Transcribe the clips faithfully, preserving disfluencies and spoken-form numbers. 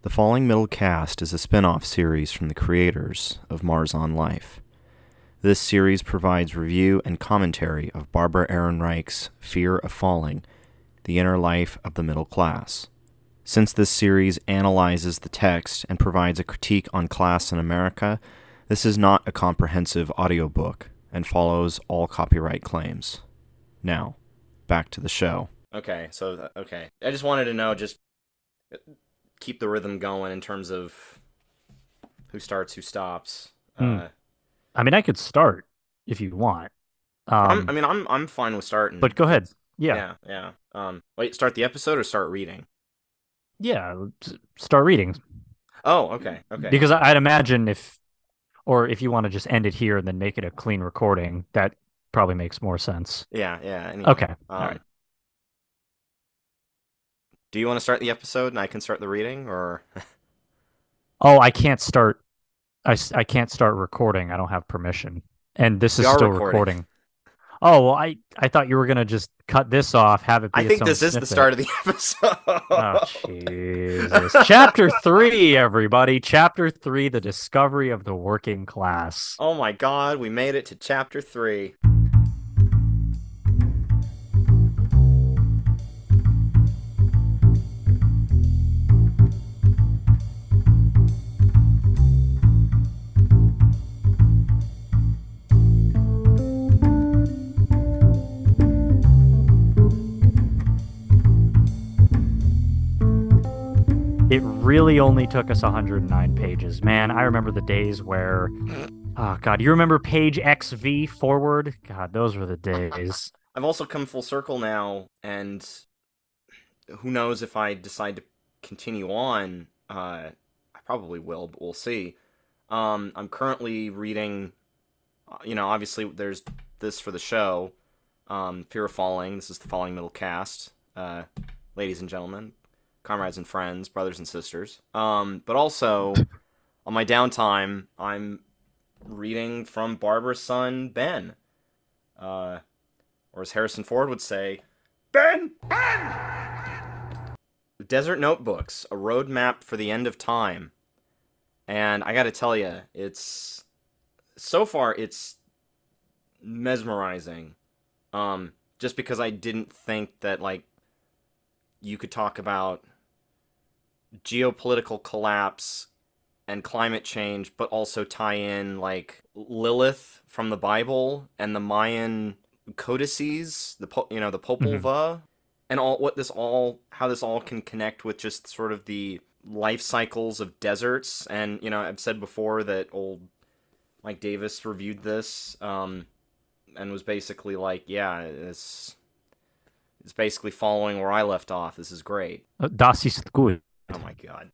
The Falling Middle Cast is a spin-off series from the creators of Mars on Life. This series provides review and commentary of Barbara Ehrenreich's Fear of Falling, the Inner Life of the Middle Class. Since this series analyzes the text and provides a critique on class in America, this is not a comprehensive audiobook and follows all copyright claims. Now, back to the show. Okay, so, okay. I just wanted to know, just keep the rhythm going in terms of who starts, who stops. Hmm. Uh, I mean, I could start if you want. I'm, I Um, mean, I'm, I'm fine with starting. but go ahead. It's, Yeah. yeah, yeah. Um, wait, start the episode or start reading? Yeah. let's Start reading. Oh, okay, okay. Because I- I'd imagine if, or if you want to just end it here and then make it a clean recording, that probably makes more sense. Yeah, yeah. Anyway, Okay. All um, right. do you want to start the episode and I can start the reading, or? Oh, I can't start. I, s- I can't start recording. I don't have permission. And this We is are still recording. recording. Oh, well, I, I thought you were going to just cut this off, have it I be its think own this is the snippet. start of the Oh, Jesus. Chapter three, everybody. Chapter three, the discovery of the working class. Oh my God, we made it to chapter three. It really only took us one hundred nine pages. Man, I remember the days where, oh God, you remember page X V forward? God, those were the days. I've also come full circle now, and who knows if I decide to continue on. Uh, I probably will, but we'll see. Um, I'm currently reading, uh, you know, obviously there's this for the show, um, Fear of Falling. This is the Falling Middle Cast, uh, ladies and gentlemen, comrades and friends, brothers and sisters. Um, but also, on my downtime, I'm reading from Barbara's son, Ben. Uh, or as Harrison Ford would say, Ben! Desert Notebooks, a roadmap for the end of time. And I gotta tell you, it's so far it's mesmerizing. Um, just because I didn't think that like you could talk about geopolitical collapse and climate change, but also tie in like Lilith from the Bible and the Mayan codices, the you know the Popol Mhm. Vuh, and all what this all how this all can connect with just sort of the life cycles of deserts. And you know I've said before that old Mike Davis reviewed this, um, and was basically like, yeah, it's it's basically following where I left off. This is great. Uh, Das ist gut. Oh my god.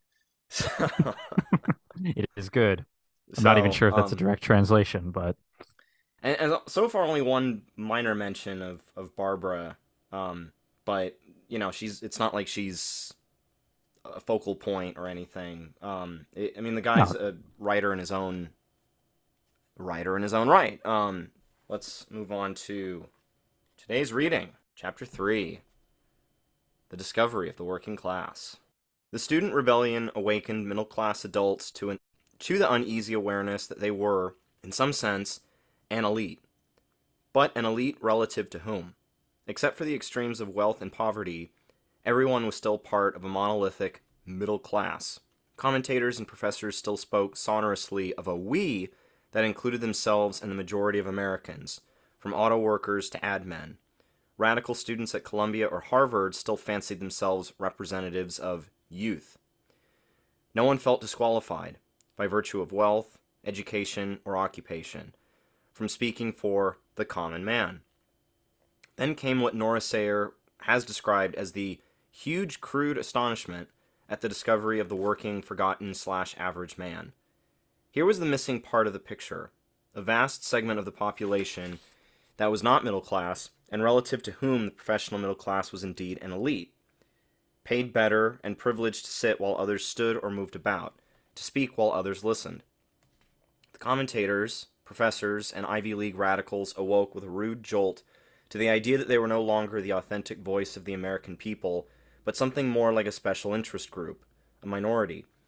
It is good. I'm not even So, sure if that's a um, direct translation, but and, and so far only one minor mention of of Barbara, um, but you know she's it's not like she's a focal point or anything. Um, it, I mean the guy's no. a writer in his own writer in his own right. Um, let's move on to today's reading, chapter three, the discovery of the working class. The student rebellion awakened middle class adults to an to the uneasy awareness that they were, in some sense, an elite. But an elite relative to whom? Except for the extremes of wealth and poverty, everyone was still part of a monolithic middle class. Commentators and professors still spoke sonorously of a we that included themselves and the majority of Americans, from auto workers to ad men. Radical students at Columbia or Harvard still fancied themselves representatives of youth. No one felt disqualified, by virtue of wealth, education, or occupation, from speaking for the common man. Then came what Nora Sayer has described as the huge, crude astonishment at the discovery of the working, forgotten slash average man. Here was the missing part of the picture: a vast segment of the population that was not middle class, and relative to whom the professional middle class was indeed an elite, paid better and privileged to sit while others stood or moved about, to speak while others listened. The commentators, professors, and Ivy League radicals awoke with a rude jolt to the idea that they were no longer the authentic voice of the American people, but something more like a special interest group, a minority,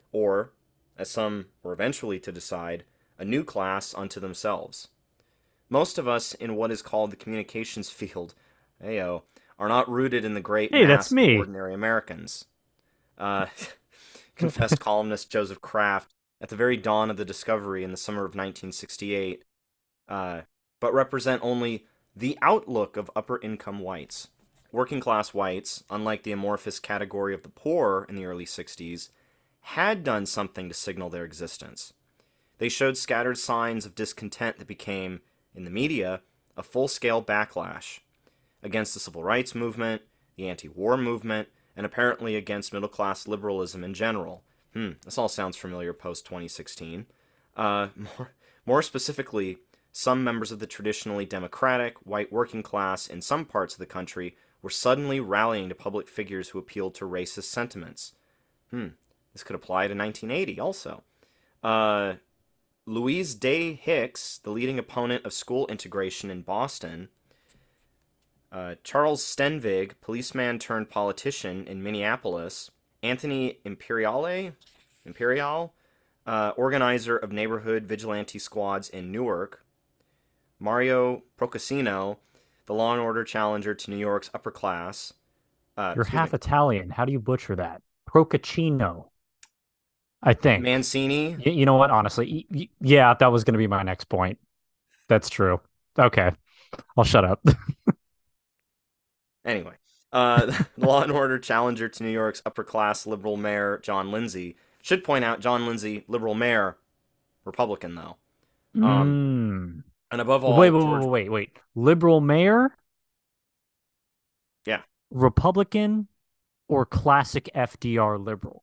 or, as some were eventually to decide, a new class unto themselves. Most of us in what is called the communications field, ayo, are not rooted in the great Hey, that's mass of me. ordinary Americans. Uh, confessed columnist Joseph Kraft at the very dawn of the discovery in the summer of nineteen sixty-eight, uh, but represent only the outlook of upper income whites. Working class whites, unlike the amorphous category of the poor in the early sixties, had done something to signal their existence. They showed scattered signs of discontent that became, in the media, a full scale backlash against the civil rights movement, the anti war movement, and apparently against middle class liberalism in general. Hmm, this all sounds familiar post twenty sixteen. Uh, more, more specifically, some members of the traditionally democratic, white working class in some parts of the country were suddenly rallying to public figures who appealed to racist sentiments. Hmm, this could apply to nineteen eighty also. Uh, Louise Day Hicks, the leading opponent of school integration in Boston, uh, Charles Stenvig, policeman turned politician in Minneapolis, Anthony Imperiale, Imperial, uh, organizer of neighborhood vigilante squads in Newark, Mario Procasino, the law and order challenger to New York's upper class. Uh, You're excuse me, half Italian. How do you butcher that? Procaccino, I think. Mancini. Y you know what? Honestly, y y yeah, that was going to be my next point. That's true. Okay, I'll shut up. Anyway, uh, the law and order challenger to New York's upper class liberal mayor John Lindsay. Should point out John Lindsay, liberal mayor, Republican though. Um, Mm. and above Wait, all, wait, George. wait, wait, wait. Liberal mayor, Yeah. Republican, or classic F D R liberal?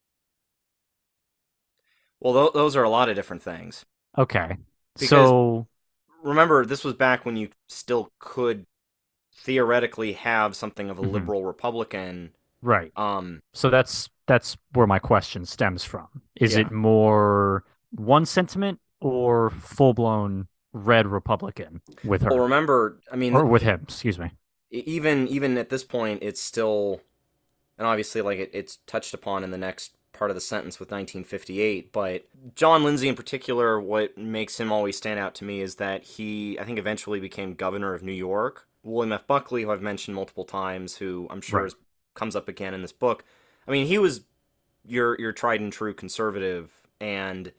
Well, th- those are a lot of different things Okay. because So, remember this was back when you still could theoretically have something of a mhm, liberal Republican. right. Um, So that's that's where my question stems from. Is yeah. it more one sentiment or full-blown red Republican with Well, her remember, I mean, or with th- him, excuse me. even even at this point, it's still, and obviously, like it, it's touched upon in the next part of the sentence with nineteen fifty-eight. But John Lindsay, in particular, what makes him always stand out to me is that he, I think, eventually became governor of New York. William F. Buckley, who I've mentioned multiple times, who I'm sure Right. is, comes up again in this book. I mean, he was your your tried and true conservative, and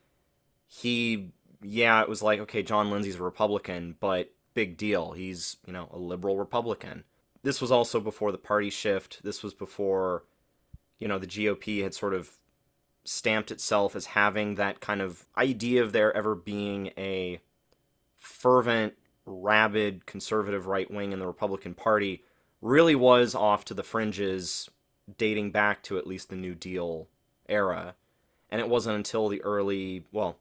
he, yeah, it was like, okay, John Lindsay's a Republican, but big deal. He's, you know, a liberal Republican. This was also before the party shift. This was before, you know, the G O P had sort of stamped itself as having that kind of idea of there ever being a fervent, rabid conservative right wing in the Republican Party really was off to the fringes, dating back to at least the New Deal era. And it wasn't until the early, well,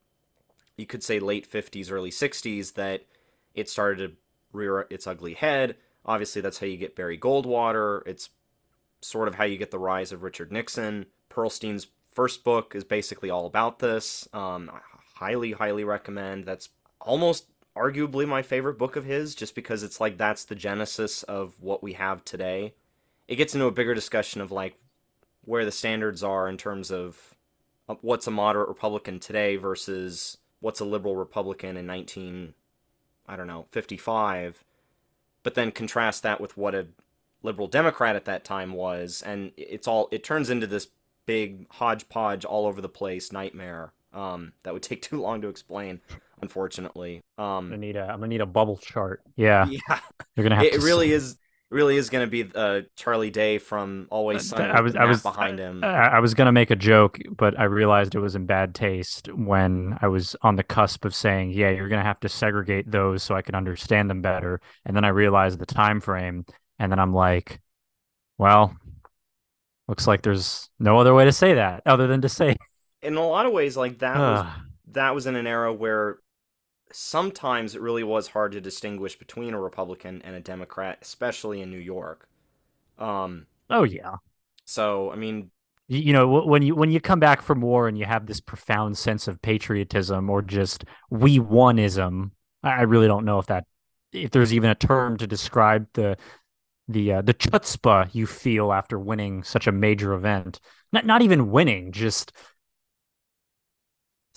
you could say late fifties, early sixties that it started to rear its ugly head. Obviously, that's how you get Barry Goldwater. It's sort of how you get the rise of Richard Nixon. Pearlstein's first book is basically all about this. Um, I highly, highly recommend. That's almost arguably my favorite book of his, just because it's like that's the genesis of what we have today. It gets into a bigger discussion of like where the standards are in terms of what's a moderate Republican today versus what's a liberal Republican in nineteen, I don't know, fifty-five, but then contrast that with what a liberal Democrat at that time was, and it's all it turns into this big hodgepodge all over the place nightmare. Um, that would take too long to explain, unfortunately. I'm gonna Um, need a I'm gonna need a bubble chart. Yeah, yeah, you're gonna have it to really say. is really is going to be uh, Charlie Day from Always Uh, Sunny I with the was I map was behind I, him. I was gonna make a joke, but I realized it was in bad taste when I was on the cusp of saying, "Yeah, you're gonna have to segregate those so I can understand them better." And then I realized the time frame, and then I'm like, "Well, looks like there's no other way to say that other than to say, In a lot of ways, like that was uh, that was in an era where sometimes it really was hard to distinguish between a Republican and a Democrat, especially in New York. Um, oh yeah." so I mean, You, you know, when you when you come back from war and you have this profound sense of patriotism or just we oneism, I I really don't know if that if there's even a term to describe the the uh, the chutzpah you feel after winning such a major event. Not not even winning, just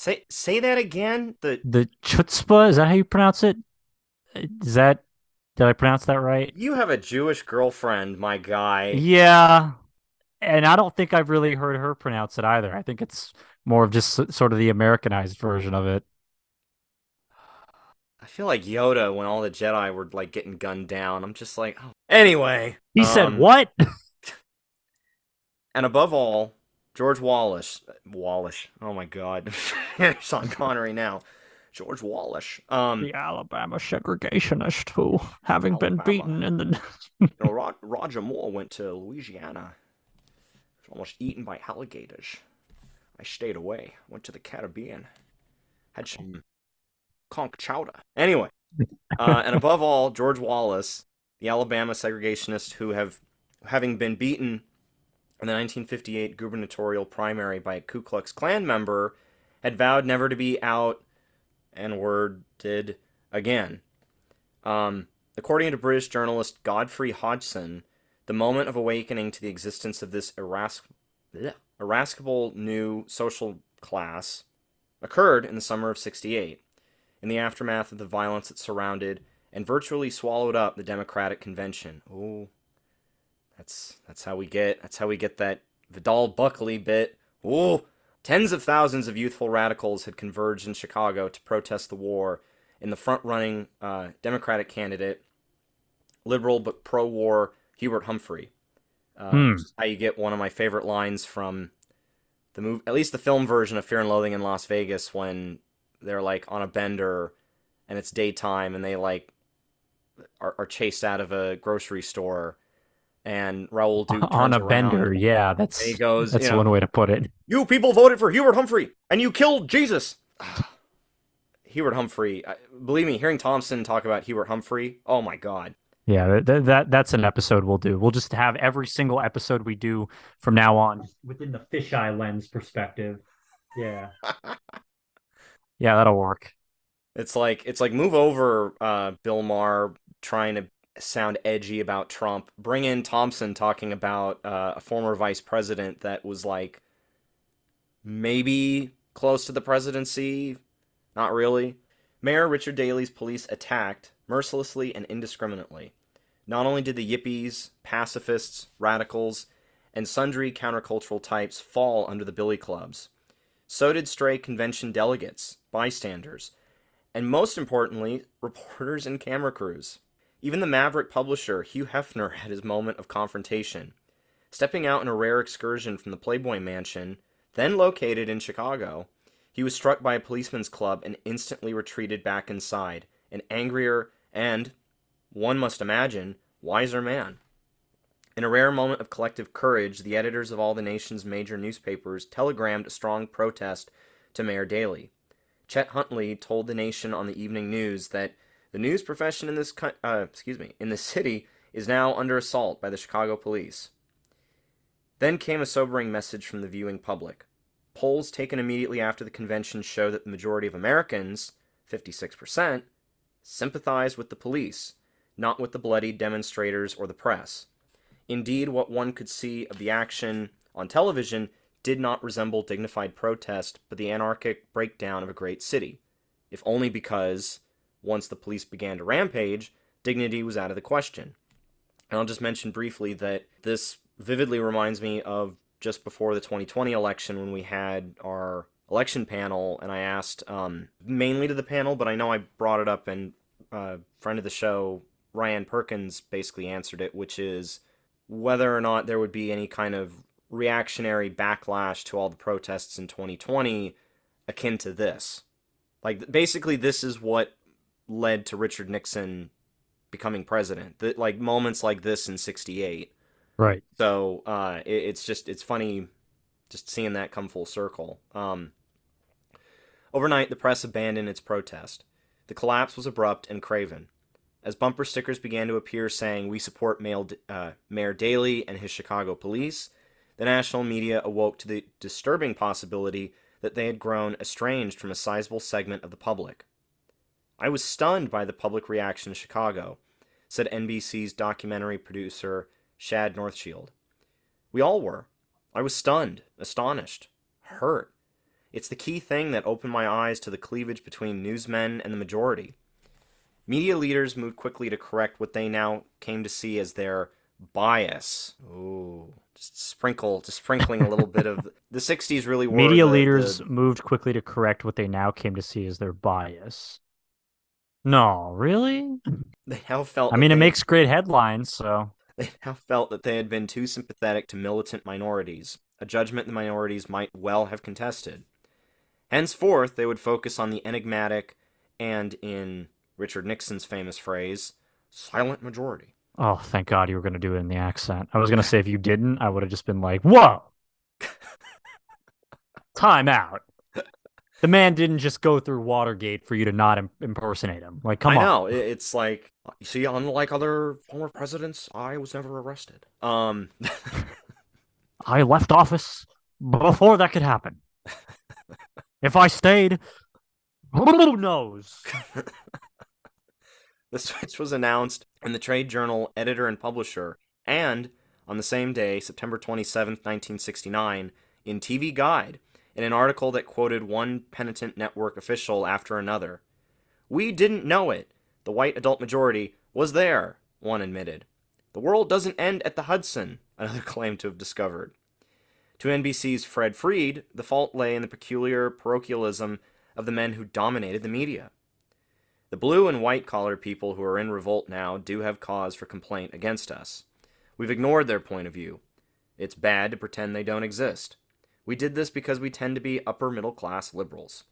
Say say that again. The The chutzpah, is that how you pronounce it? Is that, did I pronounce that right? You have a Jewish girlfriend, my guy. Yeah. And I don't think I've really heard her pronounce it either. I think it's more of just s- sort of the Americanized version of it. I feel like Yoda when all the Jedi were like getting gunned down. I'm just like, oh. Anyway, He said, um, what? and above all, George Wallace, Wallace. Oh my God, Sean Connery now. George Wallace. Um, The Alabama segregationist who, having been Alabama. beaten in the You know, Rod- Roger Moore went to Louisiana. Was almost eaten by alligators. I stayed away. Went to the Caribbean. Had some conch chowder. Anyway, uh, and above all, George Wallace, the Alabama segregationist who have, having been beaten in the nineteen fifty-eight gubernatorial primary by a Ku Klux Klan member, had vowed never to be out and word did again. Um, according to British journalist Godfrey Hodgson, the moment of awakening to the existence of this irasc- bleh, irascible new social class occurred in the summer of sixty-eight, in the aftermath of the violence that surrounded and virtually swallowed up the Democratic Convention. Oh, that's that's how we get that's how we get that Vidal Buckley bit. Oh, tens of thousands of youthful radicals had converged in Chicago to protest the war in the front-running uh, Democratic candidate, liberal but pro-war Hubert Humphrey. Uh, which Hmm. is how you get one of my favorite lines from the movie, at least the film version of Fear and Loathing in Las Vegas, when they're like on a bender and it's daytime and they like are, are chased out of a grocery store and Raoul Duke On turns a around bender. Yeah, and he that's goes, you that's know, one way to put it. you people voted for Hubert Humphrey and you killed Jesus. Hubert Humphrey, believe me, hearing Thompson talk about Hubert Humphrey, oh my God. Yeah, that, that that's an episode we'll do. We'll just have every single episode we do from now on within the fisheye lens perspective. Yeah. Yeah, that'll work. It's like it's like move over, uh, Bill Maher trying to sound edgy about Trump. Bring in Thompson talking about uh, a former vice president that was like maybe close to the presidency, not really. Mayor Richard Daley's police attacked mercilessly and indiscriminately. Not only did the yippies, pacifists, radicals, and sundry countercultural types fall under the billy clubs, so did stray convention delegates, bystanders, and most importantly, reporters and camera crews. Even the maverick publisher, Hugh Hefner, had his moment of confrontation. Stepping out in a rare excursion from the Playboy Mansion, then located in Chicago, he was struck by a policeman's club and instantly retreated back inside, an angrier and, one must imagine, wiser man. In a rare moment of collective courage, the editors of all the nation's major newspapers telegrammed a strong protest to Mayor Daley. Chet Huntley told the Nation on the evening news that the news profession in this uh, excuse me in the city is now under assault by the Chicago police. Then came a sobering message from the viewing public. Polls taken immediately after the convention show that the majority of Americans, fifty-six percent, sympathized with the police, not with the bloodied demonstrators or the press. Indeed, what one could see of the action on television did not resemble dignified protest, but the anarchic breakdown of a great city, if only because, once the police began to rampage, dignity was out of the question. And I'll just mention briefly that this vividly reminds me of just before the twenty twenty election when we had our election panel, and I asked, um, mainly to the panel, but I know I brought it up, and a uh, friend of the show, Ryan Perkins, basically answered it, which is whether or not there would be any kind of reactionary backlash to all the protests in twenty twenty akin to this. Like, basically, this is what led to Richard Nixon becoming president. The, like, moments like this in sixty-eight. Right. So, uh, it, it's just, it's funny just seeing that come full circle. Um, overnight, the press abandoned its protest. The collapse was abrupt and craven. As bumper stickers began to appear saying, "We support Mayor, uh, Mayor Daley and his Chicago police," the national media awoke to the disturbing possibility that they had grown estranged from a sizable segment of the public. "I was stunned by the public reaction in Chicago," said N B C's documentary producer Shad Northshield. "We all were. I was stunned, astonished, hurt. It's the key thing that opened my eyes to the cleavage between newsmen and the majority. Media leaders moved quickly to correct what they now came to see as their bias. Ooh, just sprinkle, just sprinkling a little bit of the sixties really were Media the leaders the moved quickly to correct what they now came to see as their bias. No, really? they now felt I that mean, it they makes great headlines, so. they now felt that they had been too sympathetic to militant minorities, a judgment the minorities might well have contested. Henceforth, they would focus on the enigmatic and, in Richard Nixon's famous phrase, silent majority. Oh, thank God you were going to do it in the accent. I was going to say if you didn't, I would have just been like, whoa, time out. The man didn't just go through Watergate for you to not im- impersonate him. Like, come I on. know, it's like, you see, unlike other former presidents, I was never arrested. Um, I left office before that could happen. If I stayed, who knows? the switch was announced in the trade journal Editor and Publisher, and on the same day, September twenty-seventh, nineteen sixty-nine, in T V Guide, in an article that quoted one penitent network official after another. We didn't know it. The white adult majority was there, one admitted. The world doesn't end at the Hudson, another claimed to have discovered. To N B C's Fred Freed, the fault lay in the peculiar parochialism of the men who dominated the media. The blue and white collar people who are in revolt now do have cause for complaint against us. We've ignored their point of view. It's bad to pretend they don't exist. We did this because we tend to be upper middle class liberals.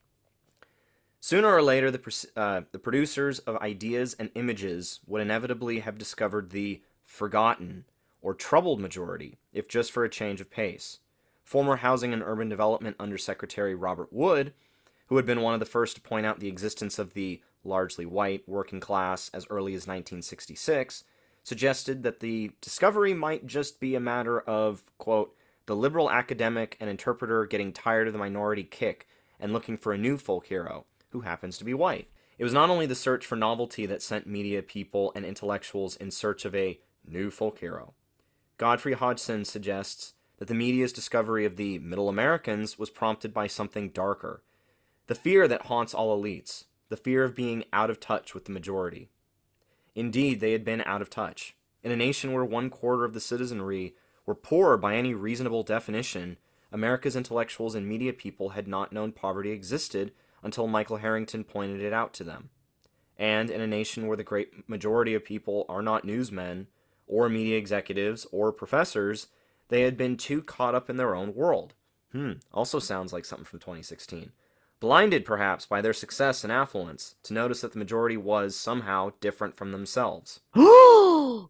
Sooner or later, the, uh, the producers of ideas and images would inevitably have discovered the forgotten or troubled majority, if just for a change of pace. Former Housing and Urban Development Undersecretary Robert Wood, who had been one of the first to point out the existence of the largely white working class as early as nineteen sixty-six, suggested that the discovery might just be a matter of, quote, the liberal academic and interpreter getting tired of the minority kick and looking for a new folk hero, who happens to be white. It was not only the search for novelty that sent media people and intellectuals in search of a new folk hero. Godfrey Hodgson suggests that the media's discovery of the Middle Americans was prompted by something darker. The fear that haunts all elites, the fear of being out of touch with the majority. Indeed, they had been out of touch. In a nation where one quarter of the citizenry were poor by any reasonable definition, America's intellectuals and media people had not known poverty existed until Michael Harrington pointed it out to them. And in a nation where the great majority of people are not newsmen, or media executives, or professors, they had been too caught up in their own world. Hmm, also sounds like something from twenty sixteen. Blinded, perhaps, by their success and affluence, to notice that the majority was, somehow, different from themselves. Oh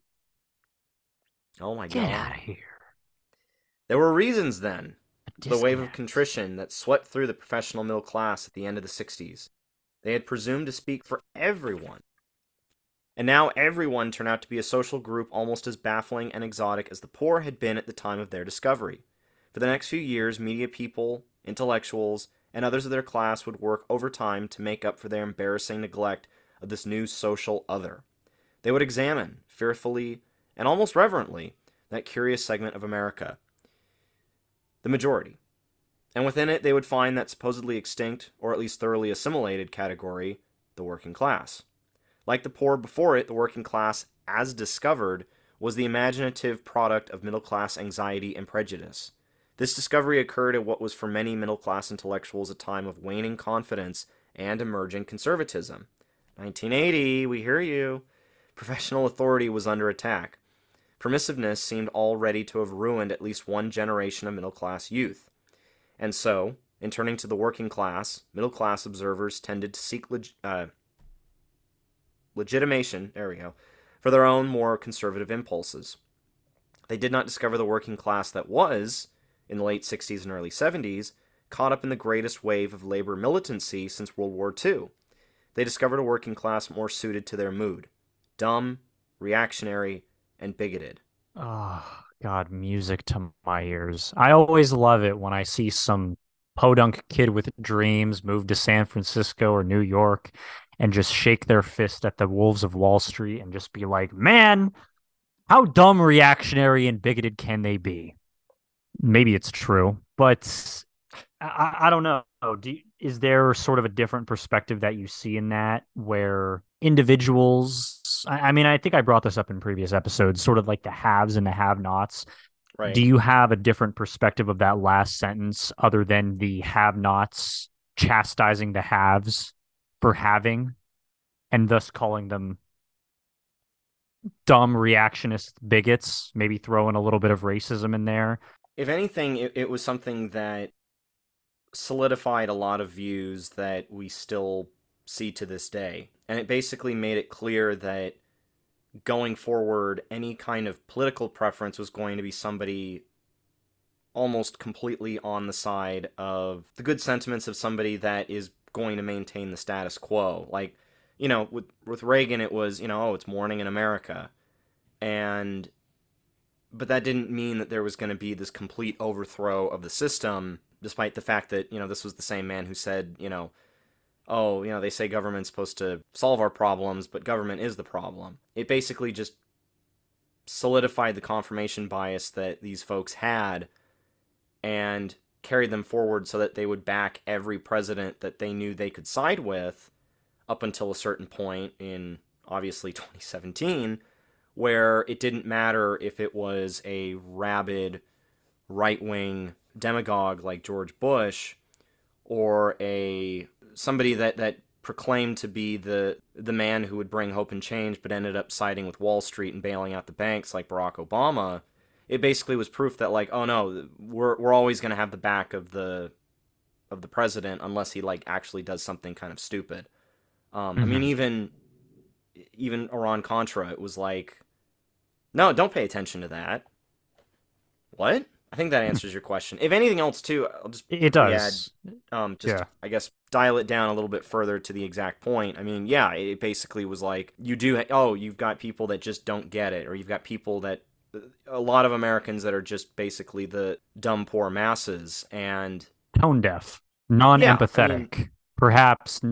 my Get God. out of here. There were reasons, then, for the wave of Disconnect. contrition that swept through the professional middle class at the end of the sixties. They had presumed to speak for everyone. And now everyone turned out to be a social group almost as baffling and exotic as the poor had been at the time of their discovery. For the next few years, media people, intellectuals, and others of their class would work overtime to make up for their embarrassing neglect of this new social other. They would examine, fearfully and almost reverently, that curious segment of America, the majority. And within it, they would find that supposedly extinct, or at least thoroughly assimilated category, the working class. Like the poor before it, the working class, as discovered, was the imaginative product of middle-class anxiety and prejudice. This discovery occurred at what was for many middle-class intellectuals a time of waning confidence and emerging conservatism. nineteen eighty, we hear you. Professional authority was under attack. Permissiveness seemed already to have ruined at least one generation of middle-class youth. And so, in turning to the working class, middle-class observers tended to seek leg- uh, legitimation, there we go, for their own more conservative impulses. They did not discover the working class that was, in the late sixties and early seventies, caught up in the greatest wave of labor militancy since World War Two. They discovered a working class more suited to their mood. Dumb, reactionary, and bigoted. Oh, God, music to my ears. I always love it when I see some podunk kid with dreams move to San Francisco or New York and just shake their fist at the Wolves of Wall Street and just be like, man, how dumb, reactionary, and bigoted can they be? Maybe it's true, but I, I don't know. Do you, is there sort of a different perspective that you see in that where individuals, I, I mean, I think I brought this up in previous episodes, sort of like the haves and the have-nots. Do Right. you have a different perspective of that last sentence other than the have-nots chastising the haves for having and thus calling them dumb reactionist bigots, maybe throw in a little bit of racism in there? If anything, it, it was something that solidified a lot of views that we still see to this day. And it basically made it clear that going forward, any kind of political preference was going to be somebody almost completely on the side of the good sentiments of somebody that is going to maintain the status quo. Like, you know, with with Reagan, it was, you know, oh, it's morning in America, and but that didn't mean that there was going to be this complete overthrow of the system, despite the fact that, you know, this was the same man who said, you know, oh, you know, they say government's supposed to solve our problems, but government is the problem. It basically just solidified the confirmation bias that these folks had and carried them forward so that they would back every president that they knew they could side with up until a certain point in obviously twenty seventeen, where it didn't matter if it was a rabid right-wing demagogue like George Bush or a somebody that that proclaimed to be the the man who would bring hope and change but ended up siding with Wall Street and bailing out the banks like Barack Obama. It basically was proof that, like, oh no, we're we're always going to have the back of the of the president unless he like actually does something kind of stupid. Um, I mean, Mm-hmm. even even Iran Contra, it was like, no, don't pay attention to that. What? I think that answers your question. If anything else, too, I'll just It quickly add, does. um, just Yeah. I guess dial it down a little bit further to the exact point. I mean, yeah, it basically was like you do. Oh, you've got people that just don't get it, or you've got people that a lot of Americans that are just basically the dumb poor masses, and Tone deaf, yeah, I mean, non-empathetic, perhaps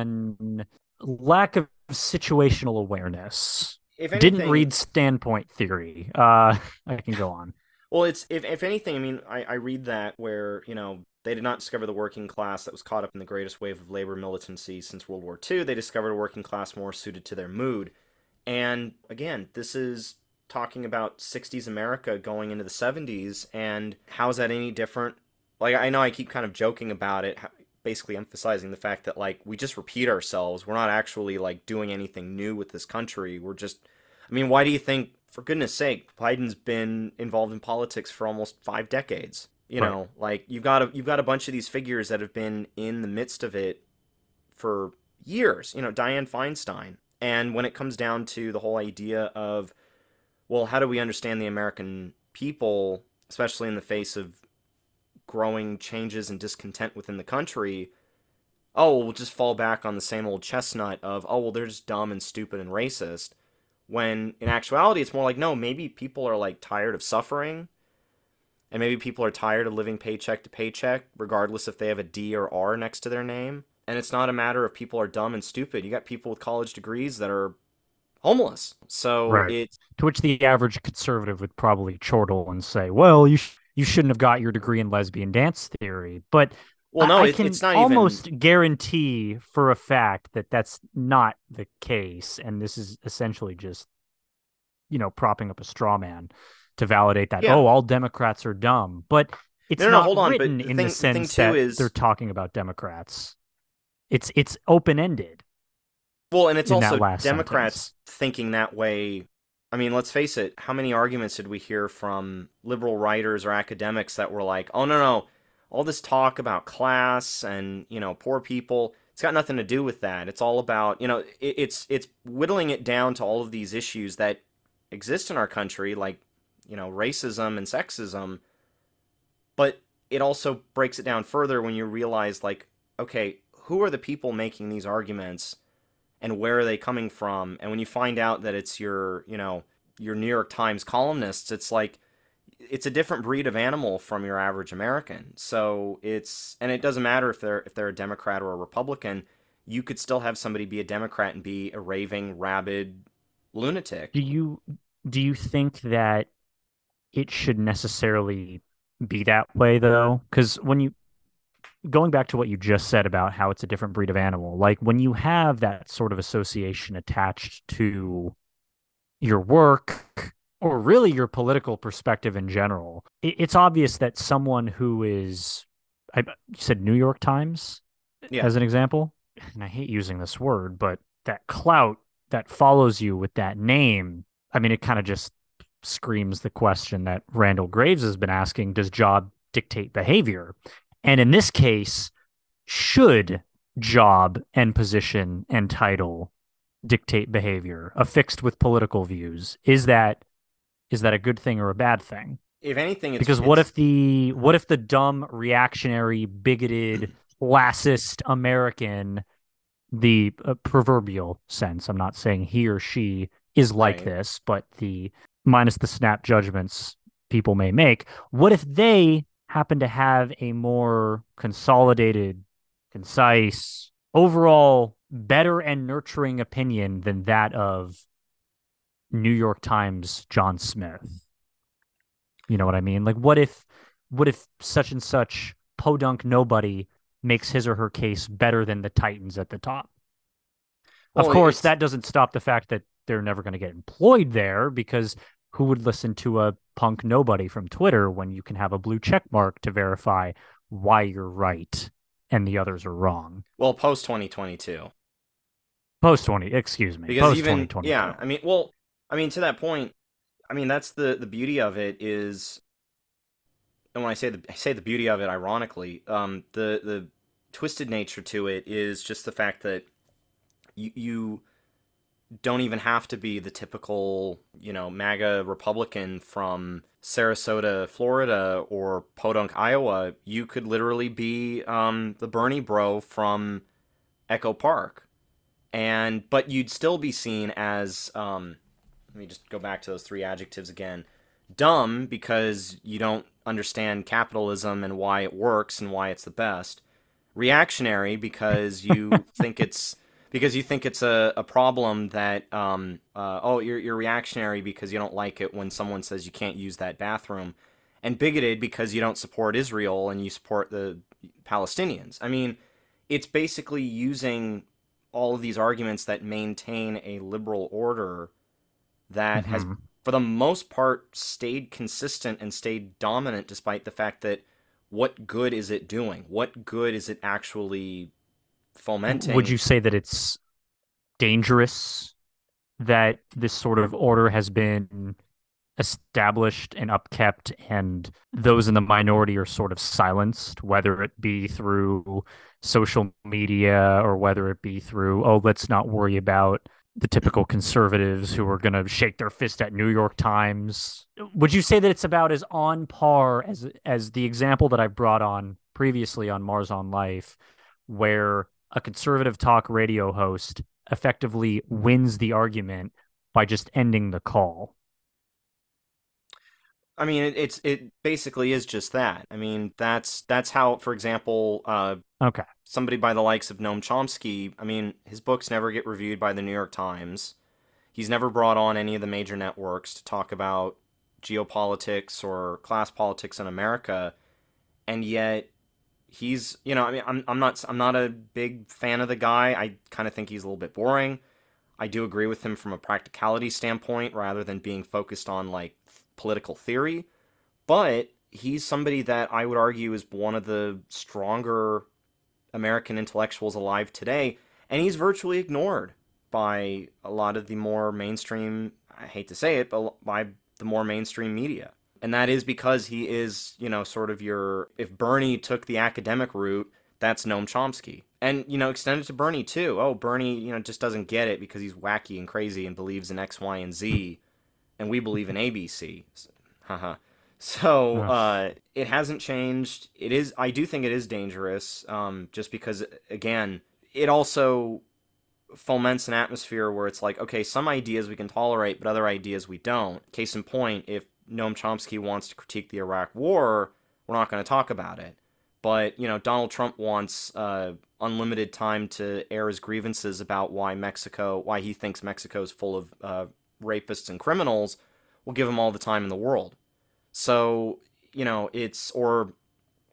non lack of situational awareness. if Didn't anything, read standpoint theory. Uh, I can go on. well, it's if if anything, I mean, I I read that where, you know, they did not discover the working class that was caught up in the greatest wave of labor militancy since World War Two. They discovered a working class more suited to their mood. And again, this is talking about sixties America going into the seventies, and how is that any different? Like, I know I keep kind of joking about it, basically emphasizing the fact that, like, we just repeat ourselves. We're not actually, like, doing anything new with this country. We're just, I mean, why do you think, for goodness sake, Biden's been involved in politics for almost five decades? You Right. know, like, you've got a, you've got a bunch of these figures that have been in the midst of it for years. You know, Dianne Feinstein. And when it comes down to the whole idea of, well, how do we understand the American people, especially in the face of growing changes and discontent within the country? Oh, we'll just fall back on the same old chestnut of, oh, well, they're just dumb and stupid and racist. When in actuality, it's more like, no, maybe people are like tired of suffering, and maybe people are tired of living paycheck to paycheck, regardless if they have a D or R next to their name. And it's not a matter of people are dumb and stupid. You got people with college degrees that are homeless. So Right. it's To which the average conservative would probably chortle and say, "Well, you sh- you shouldn't have got your degree in lesbian dance theory." But well, I, no, I it, can it's not even. almost guarantee for a fact that that's not the case, and this is essentially just, you know, propping up a straw man to validate that, Yeah, oh, all Democrats are dumb. But no, it's no, no, not hold on. But written the in the thing, the thing sense too that they're is, talking about Democrats. It's it's open ended well, and it's in that also last sentence. Democrats thinking that way. I mean, let's face it. How many arguments did we hear from liberal writers or academics that were like, "Oh no, no, all this talk about class and, you know, poor people, it's got nothing to do with that. It's all about, you know, it, it's it's whittling it down to all of these issues that exist in our country, like, you know, racism and sexism, but it also breaks it down further when you realize, like, okay, who are the people making these arguments and where are they coming from? And when you find out that it's your, you know, your New York Times columnists, it's like it's a different breed of animal from your average American. So it's, and it doesn't matter if they're if they're a Democrat or a Republican. You could still have somebody be a Democrat and be a raving, rabid Do lunatic. you do you think that it should necessarily be that way though? Because when you going back to what you just said about how it's a different breed of animal, like when you have that sort of association attached to your work or really your political perspective in general, it, it's obvious that someone who is, I, you said New York Times Yeah. as an example, and I hate using this word, but that clout that follows you with that name, I mean, it kind of just screams the question that Randall Graves has been asking: does job dictate behavior? And in this case, should job and position and title dictate behavior affixed with political views? Is that is that a good thing or a bad thing? If anything, it's Because what it's if the what if the dumb, reactionary, bigoted, classist American, the uh, proverbial sense, I'm not saying he or she is like right. this, but the minus the snap judgments people may make, what if they happen to have a more consolidated, concise, overall better and nurturing opinion than that of New York Times John Smith? You know what I mean? Like what if what if such and such podunk nobody makes his or her case better than the Titans at the top? Of Well, course, it's that doesn't stop the fact that they're never going to get employed there, because who would listen to a punk nobody from Twitter when you can have a blue check mark to verify why you're right and the others are wrong? well post twenty twenty-two. Post twenty, excuse me, Because post even yeah, twenty twenty-two. I mean, well, I mean to that point, I mean that's the the beauty of it is, and when I say the I say the beauty of it ironically, um the the twisted nature to it is just the fact that you you don't even have to be the typical, you know, MAGA Republican from Sarasota, Florida, or Podunk, Iowa. You could literally be um, the Bernie bro from Echo Park, and but you'd still be seen as um, let me just go back to those three adjectives again. Dumb because you don't understand capitalism and why it works and why it's the best. Reactionary because you think it's because you think it's a, a problem that um uh, oh you're you're reactionary because you don't like it when someone says you can't use that bathroom, and bigoted because you don't support Israel and you support the Palestinians. I mean, it's basically using all of these arguments that maintain a liberal order that has, Mm-hmm. for the most part, stayed consistent and stayed dominant despite the fact that what good is it doing? What good is it actually Would fomenting? you say that it's dangerous that this sort of order has been established and upkept, and those in the minority are sort of silenced, whether it be through social media or whether it be through, oh, let's not worry about the typical conservatives who are going to shake their fist at New York Times? Would you say that it's about as on par as as the example that I brought on previously on Mars on Life, where a conservative talk radio host effectively wins the argument by just ending the call? I mean, it, it's it basically is just that. I mean, that's that's how, for example, uh, Okay. somebody by the likes of Noam Chomsky. I mean, his books never get reviewed by the New York Times. He's never brought on any of the major networks to talk about geopolitics or class politics in America, and yet he's, you know, I mean, I'm I'm not I'm not a big fan of the guy. I kind of think he's a little bit boring. I do agree with him from a practicality standpoint rather than being focused on like political theory, but he's somebody that I would argue is one of the stronger American intellectuals alive today, and he's virtually ignored by a lot of the more mainstream, I hate to say it, but by the more mainstream media. And that is because he is, you know, sort of your, if Bernie took the academic route, that's Noam Chomsky. And, you know, extend it to Bernie too. Oh, Bernie, you know, just doesn't get it because he's wacky and crazy and believes in X, Y, and Z, and we believe in A B C. Haha. So Ugh. uh, it hasn't changed. It is. I do think it is dangerous, um, just because again, it also foments an atmosphere where it's like, okay, some ideas we can tolerate, but other ideas we don't. Case in point, if Noam Chomsky wants to critique the Iraq War, we're not going to talk about it. But you know, Donald Trump wants uh, unlimited time to air his grievances about why Mexico, why he thinks Mexico is full of uh, rapists and criminals. We'll give him all the time in the world. So, you know, it's, or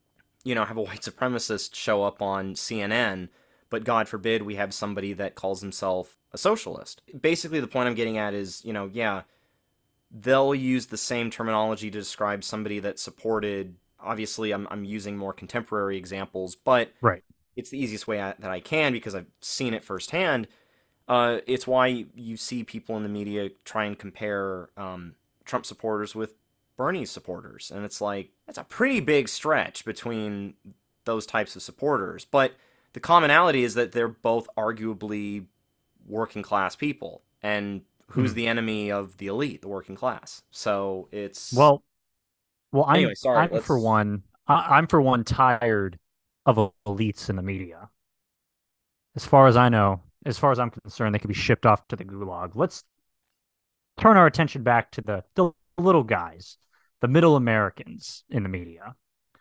you know, have a white supremacist show up on C N N, but God forbid we have somebody that calls himself a socialist. Basically, the point I'm getting at is, you know, yeah, they'll use the same terminology to describe somebody that supported. Obviously, I'm I'm using more contemporary examples, but Right. it's the easiest way I, that I can because I've seen it firsthand. Uh, it's why you see people in the media try and compare um, Trump supporters with Bernie supporters, and it's like that's a pretty big stretch between those types of supporters. But the commonality is that they're both arguably working class people, and who's Mhm. the enemy of the elite? The working class. So it's Well, well, anyway. I'm Sorry. I'm for Let's. one, I, I'm for one tired of elites in the media. As far as I know, as far as I'm concerned, they could be shipped off to the gulag. Let's turn our attention back to the the little guys, the middle Americans in the media.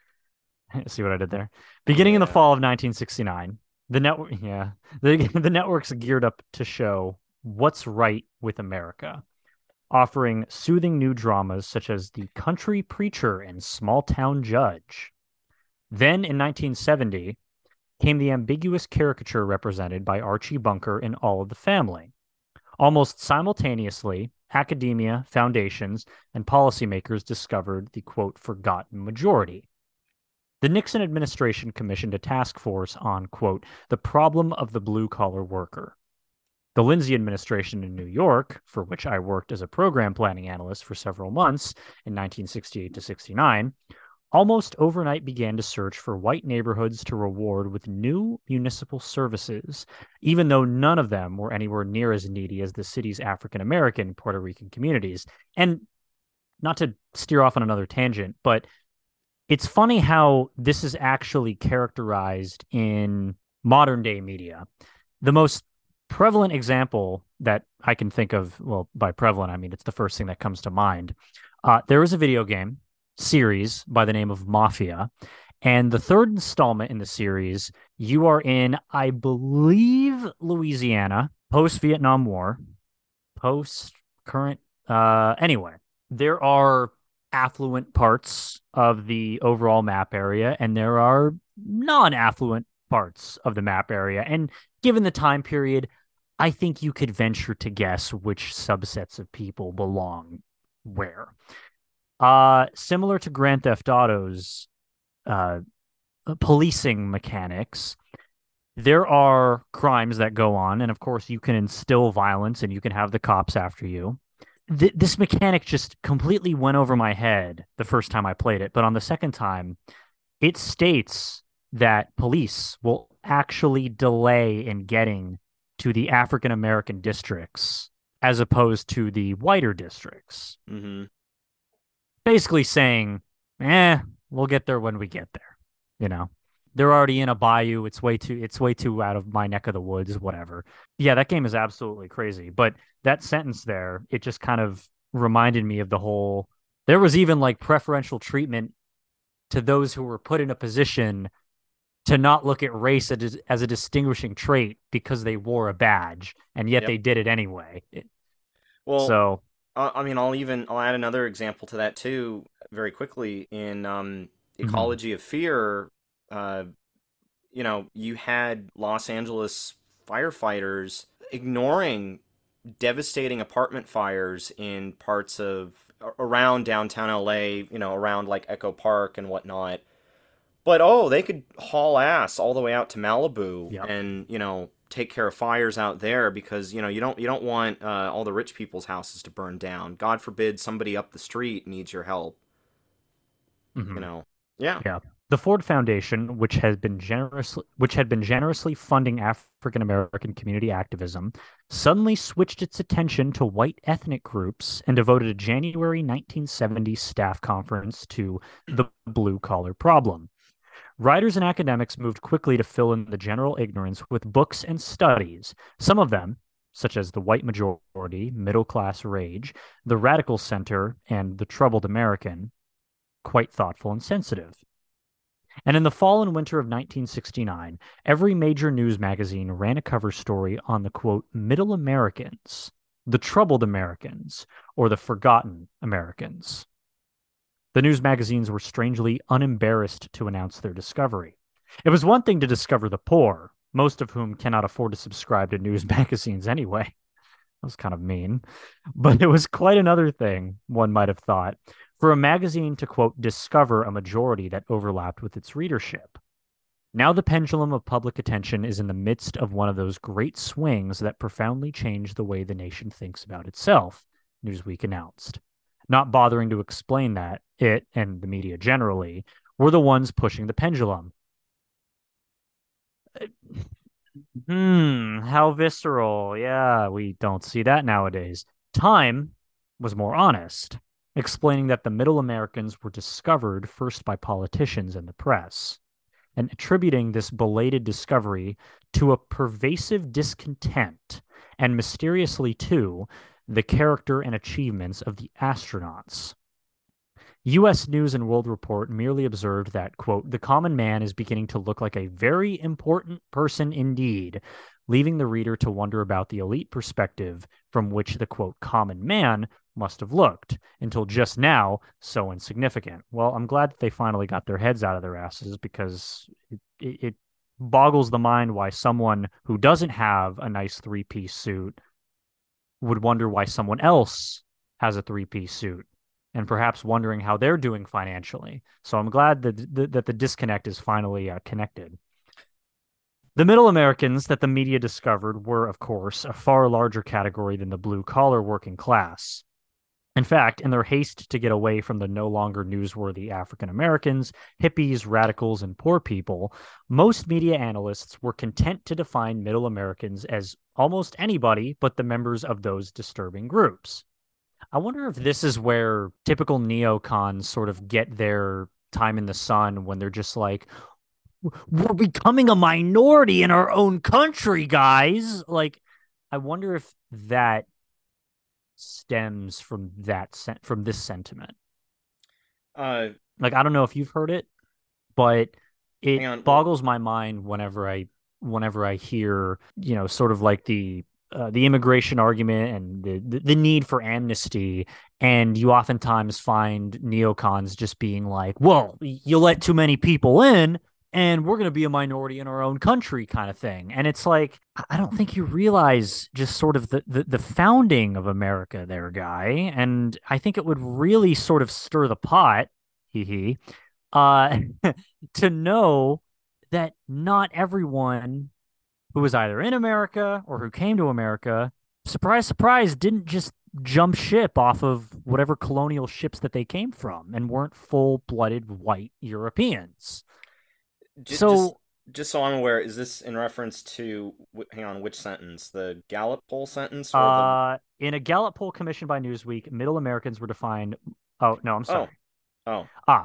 See what I did there? Beginning in the Yeah. fall of nineteen sixty-nine, the network, yeah, the the network's geared up to show what's right with America, offering soothing new dramas such as The Country Preacher and Small Town Judge. Then in nineteen seventy came the ambiguous caricature represented by Archie Bunker in All of the Family. Almost simultaneously, academia, foundations, and policymakers discovered the quote forgotten majority. The Nixon administration commissioned a task force on, quote, the problem of the blue collar worker. The Lindsay administration in New York, for which I worked as a program planning analyst for several months in nineteen sixty-eight to sixty-nine, almost overnight began to search for white neighborhoods to reward with new municipal services, even though none of them were anywhere near as needy as the city's African American Puerto Rican communities. And not to steer off on another tangent, but it's funny how this is actually characterized in modern day media. The most prevalent example that I can think of, well, by prevalent, I mean it's the first thing that comes to mind. Uh, there is a video game series by the name of Mafia. And the third installment in the series, you are in, I believe, Louisiana, post Vietnam War, post current, uh, anyway, there are affluent parts of the overall map area, and there are non affluent parts of the map area. And given the time period, I think you could venture to guess which subsets of people belong where. Uh, similar to Grand Theft Auto's uh, policing mechanics, there are crimes that go on, and of course, you can instill violence and you can have the cops after you. Th- this mechanic just completely went over my head the first time I played it, but on the second time, it states that police will actually delay in getting to the African American districts as opposed to the whiter districts. Mm-hmm. Basically saying, eh, we'll get there when we get there. You know, they're already in a bayou. It's way too, it's way too out of my neck of the woods, whatever. Yeah, that game is absolutely crazy. But that sentence there, it just kind of reminded me of the whole, there was even like preferential treatment to those who were put in a position to not look at race as, as a distinguishing trait because they wore a badge, and yet Yep. they did it anyway. It, Well, so, I I mean, I'll even I'll add another example to that too, very quickly. In um, mhm. Ecology of Fear, uh, you know, you had Los Angeles firefighters ignoring devastating apartment fires in parts of around downtown L A, you know, around like Echo Park and whatnot. But oh, they could haul ass all the way out to Malibu Yep. and, you know, take care of fires out there because, you know, you don't you don't want uh, all the rich people's houses to burn down. God forbid somebody up the street needs your help, you Mhm. know. Yeah. Yeah. The Ford Foundation, which has been generously which had been generously funding African American community activism, suddenly switched its attention to white ethnic groups and devoted a January nineteen seventy staff conference to the blue collar problem. Writers and academics moved quickly to fill in the general ignorance with books and studies, some of them, such as The White Majority, Middle Class Rage, The Radical Center, and The Troubled American, quite thoughtful and sensitive. And in the fall and winter of nineteen sixty-nine, every major news magazine ran a cover story on the quote, middle Americans, the troubled Americans, or the forgotten Americans. The news magazines were strangely unembarrassed to announce their discovery. It was one thing to discover the poor, most of whom cannot afford to subscribe to news magazines anyway. That was kind of mean. But it was quite another thing, one might have thought, for a magazine to, quote, discover a majority that overlapped with its readership. Now the pendulum of public attention is in the midst of one of those great swings that profoundly change the way the nation thinks about itself, Newsweek announced. Not bothering to explain that, it, and the media generally, were the ones pushing the pendulum. Hmm, how visceral. Yeah, we don't see that nowadays. Time was more honest, explaining that the Middle Americans were discovered first by politicians and the press, and attributing this belated discovery to a pervasive discontent, and mysteriously, too, the character and achievements of the astronauts. U S News and World Report merely observed that, quote, the common man is beginning to look like a very important person indeed, leaving the reader to wonder about the elite perspective from which the, quote, common man must have looked, until just now so insignificant. Well, I'm glad that they finally got their heads out of their asses, because it, it, it boggles the mind why someone who doesn't have a nice three-piece suit would wonder why someone else has a three-piece suit, and perhaps wondering how they're doing financially. So I'm glad that the, that the disconnect is finally uh, connected. The Middle Americans that the media discovered were, of course, a far larger category than the blue-collar working class. In fact, in their haste to get away from the no longer newsworthy African Americans, hippies, radicals, and poor people, most media analysts were content to define Middle Americans as almost anybody but the members of those disturbing groups. I wonder if this is where typical neocons sort of get their time in the sun, when they're just like, we're becoming a minority in our own country, guys. Like, I wonder if that stems from that sen- from this sentiment. Uh, Like, I don't know if you've heard it, but hang it on. Well, boggles my mind whenever I whenever I hear, you know, sort of like the uh, the immigration argument and the, the the need for amnesty, and you oftentimes find neocons just being like, "Well, you let too many people in, and we're going to be a minority in our own country," kind of thing. And it's like, I don't think you realize just sort of the the, the founding of America, there, guy. And I think it would really sort of stir the pot, hee hee, uh, to know that not everyone who was either in America or who came to America, surprise, surprise, didn't just jump ship off of whatever colonial ships that they came from and weren't full-blooded white Europeans. j just So, just so I'm aware, is this in reference to, wh- hang on, which sentence? The Gallup poll sentence or the uh, in a Gallup poll commissioned by Newsweek, Middle Americans were defined. Oh, no, I'm Oh, sorry. oh, Ah,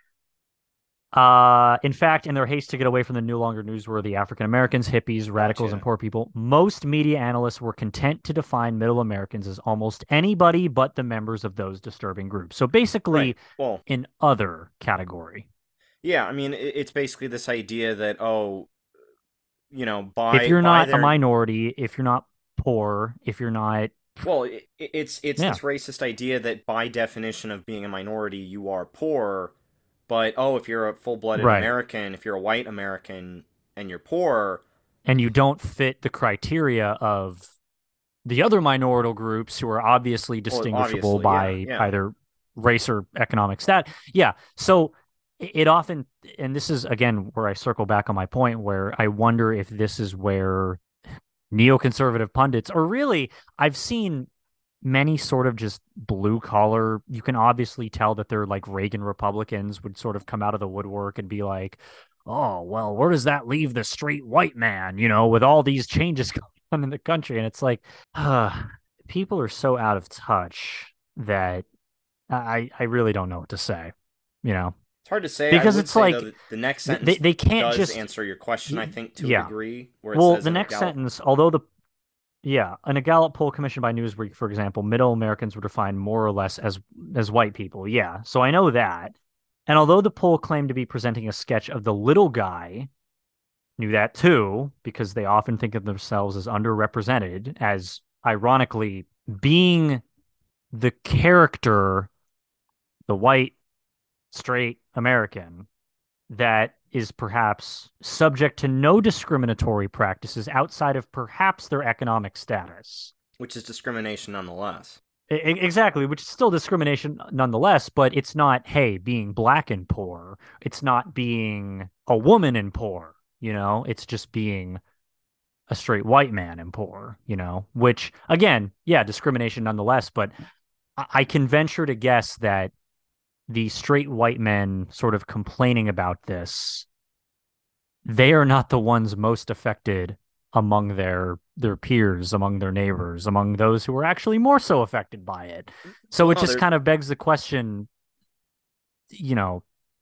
Uh, in fact, in their haste to get away from the no longer newsworthy African Americans, hippies, radicals, and gotcha. poor people, most media analysts were content to define Middle Americans as almost anybody but the members of those disturbing groups. So Right. basically, Well, an other category. yeah, I mean, it, it's basically this idea that, oh, you know, If by you're by not a their, minority, if you're not poor, if you're not, well, it, it's it's yeah, this racist idea that by definition of being a minority, you are poor, but oh, if you're a full-blooded right. American, if you're a white American and you're poor, And you don't fit the criteria of the other minority groups who are obviously well, distinguishable obviously, yeah, by yeah. either race or economic stat. Yeah. So it often, and this is again where I circle back on my point, where I wonder if this is where neoconservative pundits, or really, I've seen many sort of just blue collar, you can obviously tell that they're like Reagan Republicans, would sort of come out of the woodwork and be like, oh, well, where does that leave the straight white man, you know, with all these changes going on in the country? And it's like, uh, people are so out of touch that I, I really don't know what to say, you know, It's hard to say. I because would it's say though like that the next they, sentence they can't does just, answer your question, I think, to a yeah. degree, where it Well, says the in a next Gallup. sentence, although the yeah, in a Gallup poll commissioned by Newsweek, for example, Middle Americans were defined more or less as as white people. Yeah, so I know that. And although the poll claimed to be presenting a sketch of the little guy, knew that too, because they often think of themselves as underrepresented, as ironically being the character, the white straight American that is perhaps subject to no discriminatory practices outside of perhaps their economic status. Which is discrimination nonetheless. I- exactly, which is still discrimination nonetheless, but it's not, hey, being black and poor. It's not being a woman and poor, you know? It's just being a straight white man and poor, you know? Which, again, yeah, discrimination nonetheless, but I, I can venture to guess that the straight white men sort of complaining about this, they are not the ones most affected among their their peers, among their neighbors, among those who are actually more so affected by it. So Well, it no, just they're kind of begs the question, you know,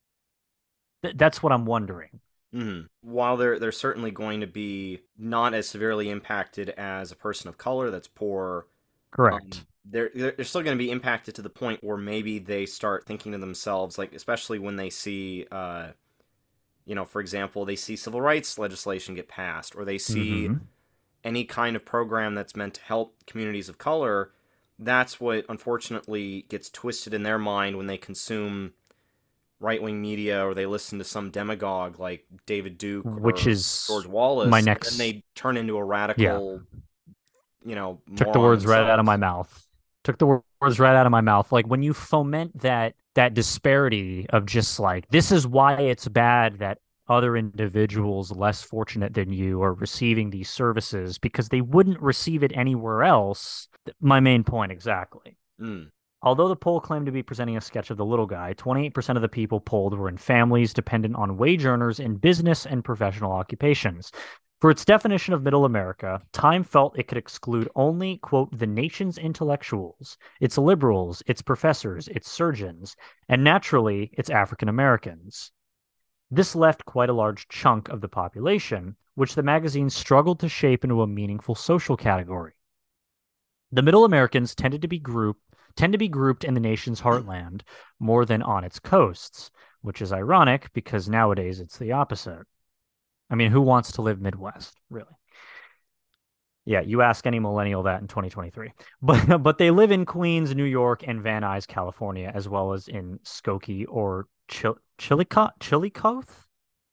th- that's what I'm wondering. mhm. While they're they're certainly going to be not as severely impacted as a person of color that's poor, Correct. um, they're they're still going to be impacted to the point where maybe they start thinking to themselves, like especially when they see, uh, you know, for example, they see civil rights legislation get passed, or they see Hmm. any kind of program that's meant to help communities of color. That's what unfortunately gets twisted in their mind when they consume right wing media or they listen to some demagogue like David Duke Which or is George my Wallace, and then next, they turn into a yeah, radical, you know, took the moron words right out of my themselves. mouth. Took the words right out of my mouth. Like when you foment that that disparity of just like this is why it's bad that other individuals less fortunate than you are receiving these services because they wouldn't receive it anywhere else. My main point exactly. Mm. Although the poll claimed to be presenting a sketch of the little guy, twenty-eight percent of the people polled were in families dependent on wage earners in business and professional occupations. For its definition of middle America, Time felt it could exclude only, quote, the nation's intellectuals, its liberals, its professors, its surgeons, and naturally, its African Americans. This left quite a large chunk of the population, which the magazine struggled to shape into a meaningful social category. The Middle Americans tended to be grouped tend to be grouped in the nation's heartland more than on its coasts, which is ironic because nowadays it's the opposite. I mean, who wants to live Midwest, really? Yeah, you ask any millennial that in twenty twenty-three. But but they live in Queens, New York, and Van Nuys, California, as well as in Skokie or Chil- Chillicothe, Chillicothe,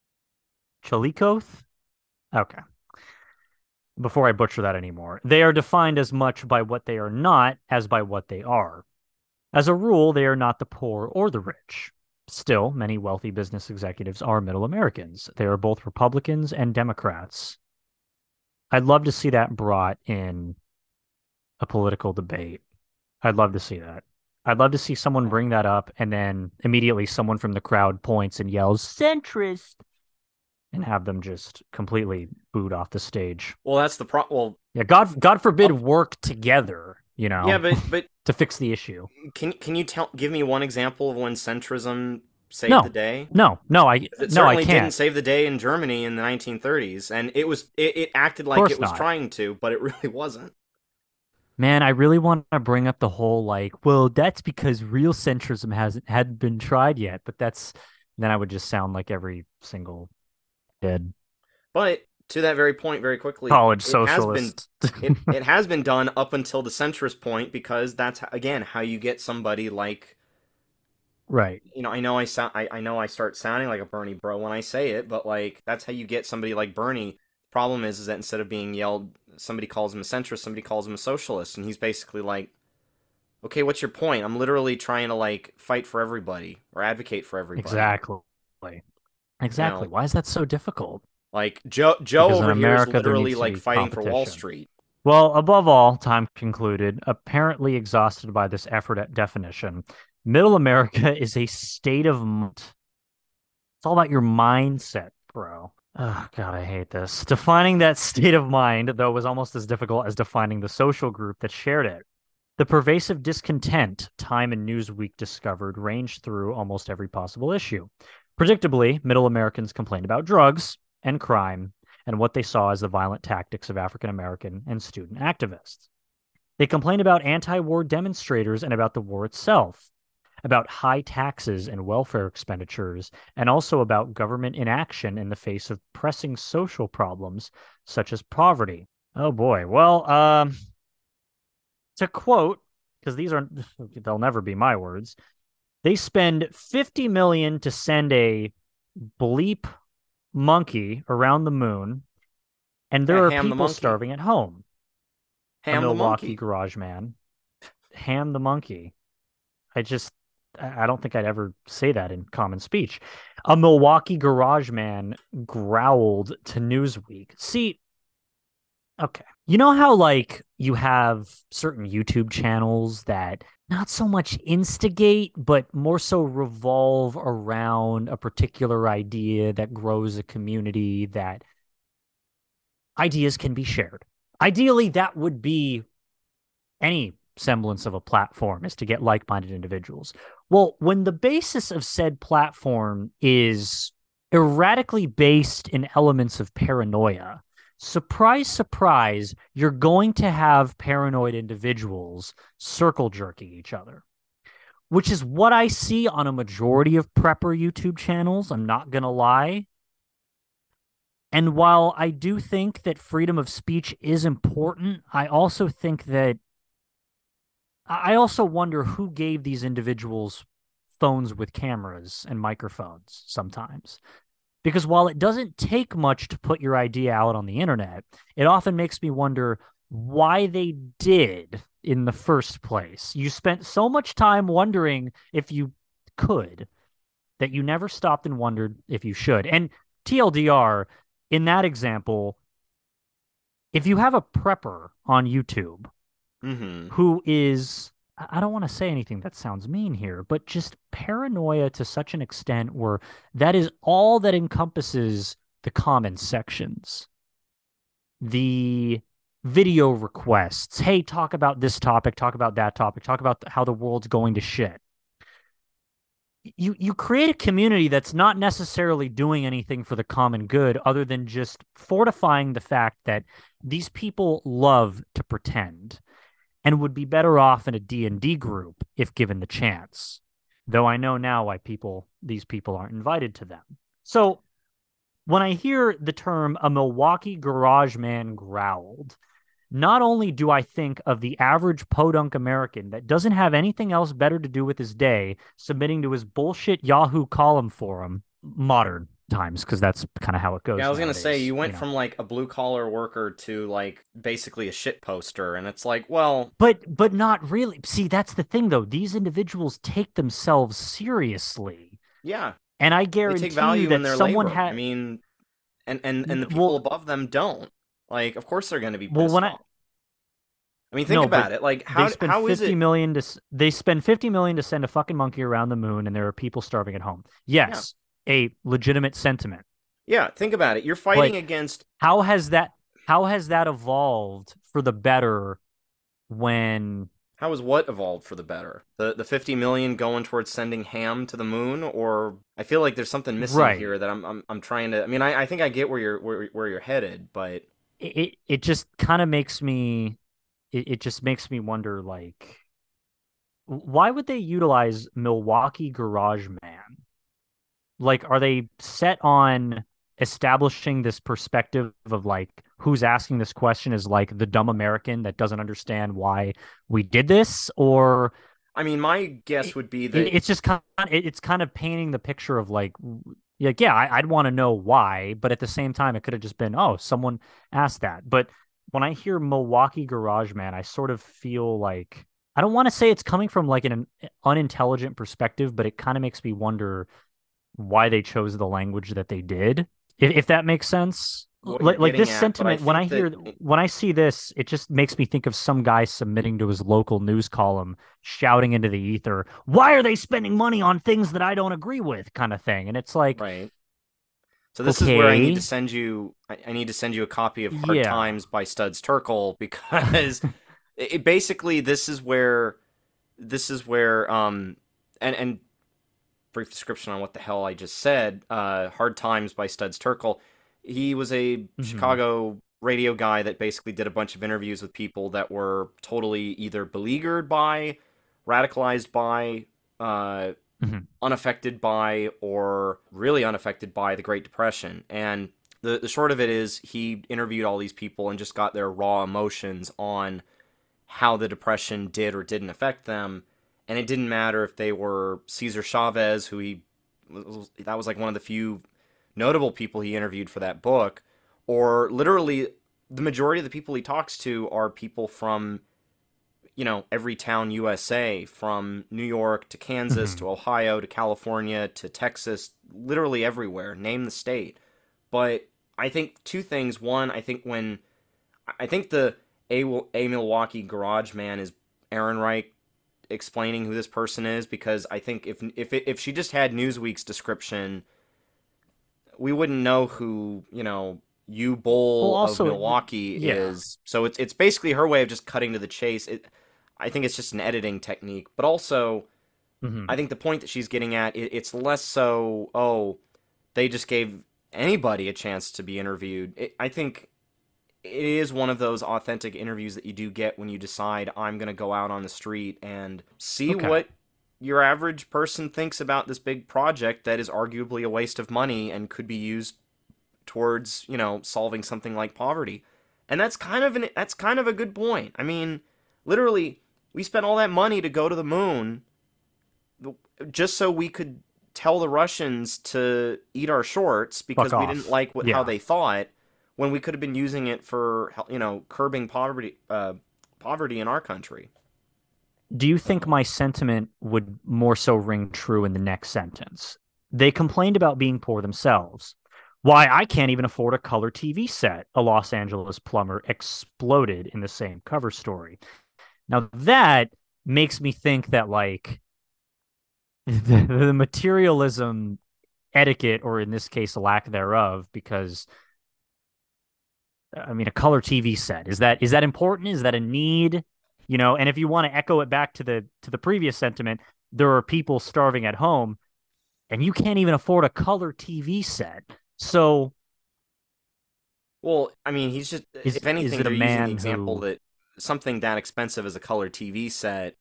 Chillicothe. Okay. Before I butcher that anymore, they are defined as much by what they are not as by what they are. As a rule, they are not the poor or the rich. Still, many wealthy business executives are middle Americans. They are both Republicans and Democrats. I'd love to see that brought in a political debate. I'd love to see that. I'd love to see someone bring that up and then immediately someone from the crowd points and yells, centrist, and have them just completely booed off the stage. Well, that's the pro. Well, Yeah, God, God forbid, up. work together, you Yeah, know, but but to fix the issue. can can you tell give me one example of when centrism saved the No, day? no, no, I, 'Cause it no, I certainly didn't can't. save the day in Germany in the nineteen thirties, and it was it, it acted Of like it course was not. trying to, but it really wasn't. Man, I really want to bring up the whole like, well, that's because real centrism hasn't hadn't been tried yet, but that's then I would just sound like every single dead But to that very point, very quickly, college it has been socialist. it it has been done up until the centrist point because that's again how you get somebody like, Right. you know, I know I sound I, I know I start sounding like a Bernie bro when I say it, but like that's how you get somebody like Bernie. Problem is is that instead of being yelled, somebody calls him a centrist, somebody calls him a socialist, and he's basically like, okay, what's your point? I'm literally trying to like fight for everybody or advocate for everybody. Exactly. You Exactly. know, Why is that so difficult? like Joe Joe Because in over here is America there literally needs to like be fighting for Wall competition. Street. Well, above all, Time concluded, apparently exhausted by this effort at definition, Middle America is a state of mind. It's all about your mindset, bro. Oh, God, I hate this. Defining that state of mind, though, was almost as difficult as defining the social group that shared it. The pervasive discontent Time and Newsweek discovered ranged through almost every possible issue. Predictably, Middle Americans complained about drugs and crime and what they saw as the violent tactics of African American and student activists. They complained about anti war demonstrators and about the war itself, about high taxes and welfare expenditures, and also about government inaction in the face of pressing social problems such as poverty. Oh boy. Well, um, to quote, because these are, they'll never be my words, They spend fifty million dollars to send a bleep monkey around the moon, and Yeah, there are Ham the people monkey. starving at home. A Ham the Milwaukee monkey. garage man, Ham the monkey. I just, I don't think I'd ever say that in common speech. A Milwaukee garage man growled to Newsweek. See, okay. You know how, like, you have certain YouTube channels that not so much instigate, but more so revolve around a particular idea that grows a community that ideas can be shared. Ideally, that would be any semblance of a platform, is to get like-minded individuals. Well, when the basis of said platform is erratically based in elements of paranoia, surprise, surprise, you're going to have paranoid individuals circle jerking each other, which is what I see on a majority of prepper YouTube channels. I'm not going to lie. And while I do think that freedom of speech is important, I also think that I also wonder who gave these individuals phones with cameras and microphones sometimes. Because while it doesn't take much to put your idea out on the internet, it often makes me wonder why they did in the first place. You spent so much time wondering if you could that you never stopped and wondered if you should. And T L D R, in that example, if you have a prepper on YouTube Mm-hmm. who is, I don't want to say anything that sounds mean here, but just paranoia to such an extent where that is all that encompasses the comment sections, the video requests. Hey, talk about this topic, talk about that topic, talk about how the world's going to shit. You you create a community that's not necessarily doing anything for the common good other than just fortifying the fact that these people love to pretend and would be better off in a D and D group if given the chance. Though I know now why people these people aren't invited to them. So when I hear the term a Milwaukee garage man growled, not only do I think of the average podunk American that doesn't have anything else better to do with his day submitting to his bullshit Yahoo column forum, modern times, because that's kind of how it Yeah, I goes was gonna say nowadays, you you went know. from like a blue collar worker to like basically a shit poster, and it's like, well, But but not really. See, that's the thing though. These individuals take themselves seriously. yeah, And I they take guarantee you value in that their someone labor. I had mean, and and and the people well above them don't. Like, of course they're gonna be well pissed when I off. I mean, think no, but about it. Like, they how spend how is 50 it? million to they spend 50 million to send a fucking monkey around the moon and there are people starving at home. Yeah, Yes, a legitimate sentiment. yeah. Think about it. You're But fighting against. how has that how has that evolved for the better when How has what evolved for the better? The the fifty million going towards sending Ham to the moon, or I feel like there's something missing here right. that I'm I'm I'm trying to. I mean, I I think I get where you're where where you're headed, but It it, it just kind of makes me it, it just makes me wonder like why would they utilize Milwaukee Garage Man? Like, are they set on establishing this perspective of like who's asking this question is like the dumb American that doesn't understand why we did this, or I mean, my guess it, would be it, that it's just kind of, it's kind of painting the picture of like like yeah, I, I'd want to know why, but at the same time, it could have just been oh, someone asked that. But when I hear Milwaukee Garage Man, I sort of feel like I don't want to say it's coming from like an unintelligent perspective, but it kind of makes me wonder why they chose the language that they did, if, if that makes sense. what you're Like like getting this at, but I sentiment, when I think that hear when I see this, it just makes me think of some guy submitting to his local news column, shouting into the ether, "Why are they spending money on things that I don't agree with?" kind of thing. And it's like, right. So this is where I need to okay, send you. I, I need to send you a copy of Hard yeah, Times by Studs Terkel because it, it basically this is where this is where um and and brief description on what the hell I just said. Uh, Hard Times by Studs Terkel. He was a hmm Chicago radio guy that basically did a bunch of interviews with people that were totally either beleaguered by, radicalized by, uh, hmm unaffected by, or really unaffected by the Great Depression. And the, the short of it is, he interviewed all these people and just got their raw emotions on how the Depression did or didn't affect them. and it didn't matter if they were Cesar Chavez, who he that was like one of the few notable people he interviewed for that book, or literally the majority of the people he talks to are people from, you know, every town U S A, from New York to Kansas Hmm. to Ohio to California to Texas, literally everywhere. Name the state. But I think two things. One, I think when I think the a, a Milwaukee Garage Man is Aaron Reich explaining who this person is, because I think if if if she just had Newsweek's description, we wouldn't know who, you know, U Well, Bowl of also, Milwaukee yeah. is. So it's it's basically her way of just cutting to the chase. It, I think it's just an editing technique, but also I Hmm. think the point that she's getting at, it, it's less so, oh, they just gave anybody a chance to be interviewed. It, I think it is one of those authentic interviews that you do get when you decide I'm going to go out on the street and see Okay. what your average person thinks about this big project that is arguably a waste of money and could be used towards, you know, solving something like poverty. And that's kind of an that's kind of a good point. I mean, literally, we spent all that money to go to the moon just so we could tell the Russians to eat our shorts Fuck because we didn't off. like what, how Yeah. they thought, when we could have been using it for, you know, curbing poverty uh, poverty in our country. Do you think my sentiment would more so ring true in the next sentence? They complained about being poor themselves. Why, I can't even afford a color T V set, a Los Angeles plumber exploded in the same cover story. Now that makes me think that like the, the materialism etiquette, or in this case, a lack thereof, because I mean, a color T V set, is that is that important? Is that a need? You know, and if you want to echo it back to the to the previous sentiment, there are people starving at home, and you can't even afford a color T V set. So Well, I mean, he's just, is if is anything, it a they're using the man example who that something that expensive as a color T V set,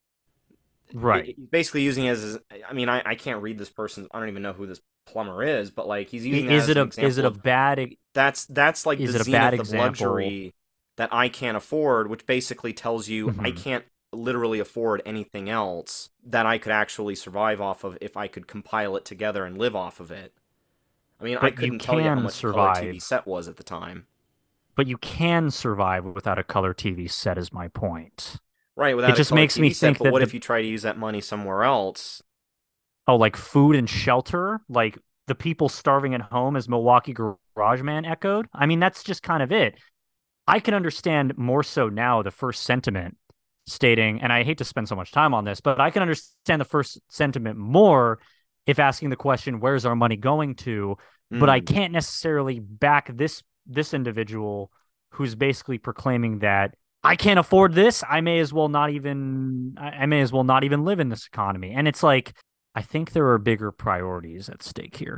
it, right? it- basically using it as, I mean, I, I can't read this person, I don't even know who this plumber is, but like he's using that Is as it an a is it example a of, bad that's that's like the is it a bad zenith of example? luxury that I can't afford, which basically tells you I Mhm. can't literally afford anything else that I could actually survive off of if I could compile it together and live off of it. I mean, I But you couldn't tell you how can much a color T V survive. set was at the time. But you can survive without a color T V set, is my point. Right, It without a just color makes me T V set, think but that what the if you try to use that money somewhere else? oh, like food and shelter, like the people starving at home, as Milwaukee Garage Man echoed. I mean, that's just kind of it. I can understand more so now the first sentiment stating, and I hate to spend so much time on this, but I can understand the first sentiment more if asking the question, where's our money going to? But I Hmm. can't necessarily back this this individual who's basically proclaiming that I can't afford this. I may as well not even I I may as well not even live in this economy. And it's like, I think there are bigger priorities at stake here.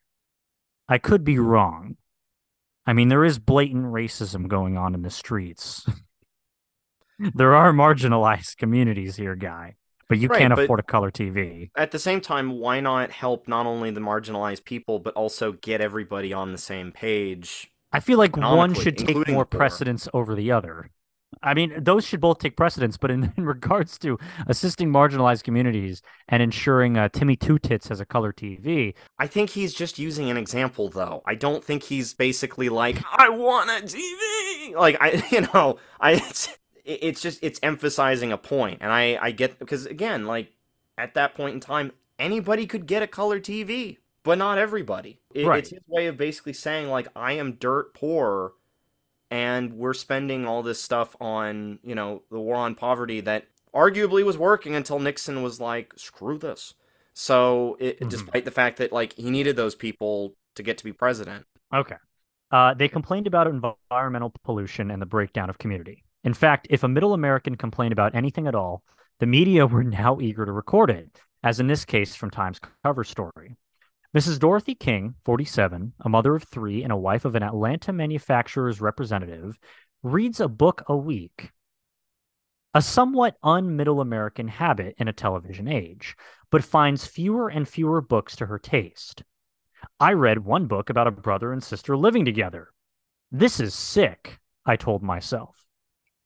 I could be wrong. I mean, there is blatant racism going on in the streets. There are marginalized communities here, guy, but you can't Right, but afford a color T V. at the same time, why not help not only the marginalized people, but also get everybody on the same page I feel like one economically, should take including the more poor? precedence over the other. I mean, those should both take precedence, but in, in regards to assisting marginalized communities and ensuring uh, Timmy Two Tits has a color T V, I think he's just using an example, though. I don't think he's basically like, I want a T V! Like, I, you know, I, it's, it's just, it's emphasizing a point. And I, I get, because again, like, at that point in time, anybody could get a color T V, but not everybody. It, it's right? his way of basically saying, like, I am dirt poor, and we're spending all this stuff on, you know, the war on poverty that arguably was working until Nixon was like, screw this. So, it, Mm-hmm. despite the fact that like he needed those people to get to be president. Okay. Uh, they complained about environmental pollution and the breakdown of community. In fact, if a middle American complained about anything at all, the media were now eager to record it, as in this case from Times cover story. Missus Dorothy King, forty-seven, a mother of three and a wife of an Atlanta manufacturer's representative, reads a book a week, a somewhat un-middle American habit in a television age, but finds fewer and fewer books to her taste. I read one book about a brother and sister living together. This is sick, I told myself.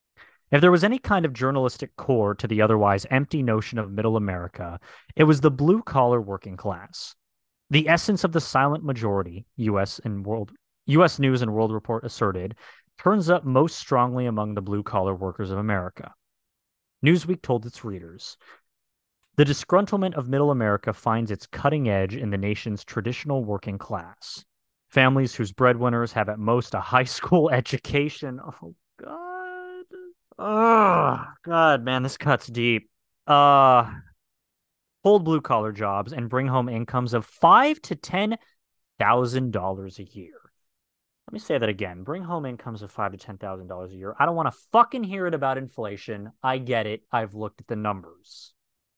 If there was any kind of journalistic core to the otherwise empty notion of middle America, it was the blue-collar working class. The essence of the silent majority, U S and World U S News and World Report asserted, turns up most strongly among the blue-collar workers of America. Newsweek told its readers, the disgruntlement of middle America finds its cutting edge in the nation's traditional working class. Families whose breadwinners have at most a high school education. Oh, God. Oh, God, man, this cuts deep. Uh, hold blue collar jobs and bring home incomes of five to ten thousand dollars a year. Let me say that again. Bring home incomes of five to ten thousand dollars a year. I don't want to fucking hear it about inflation. I get it. I've looked at the numbers.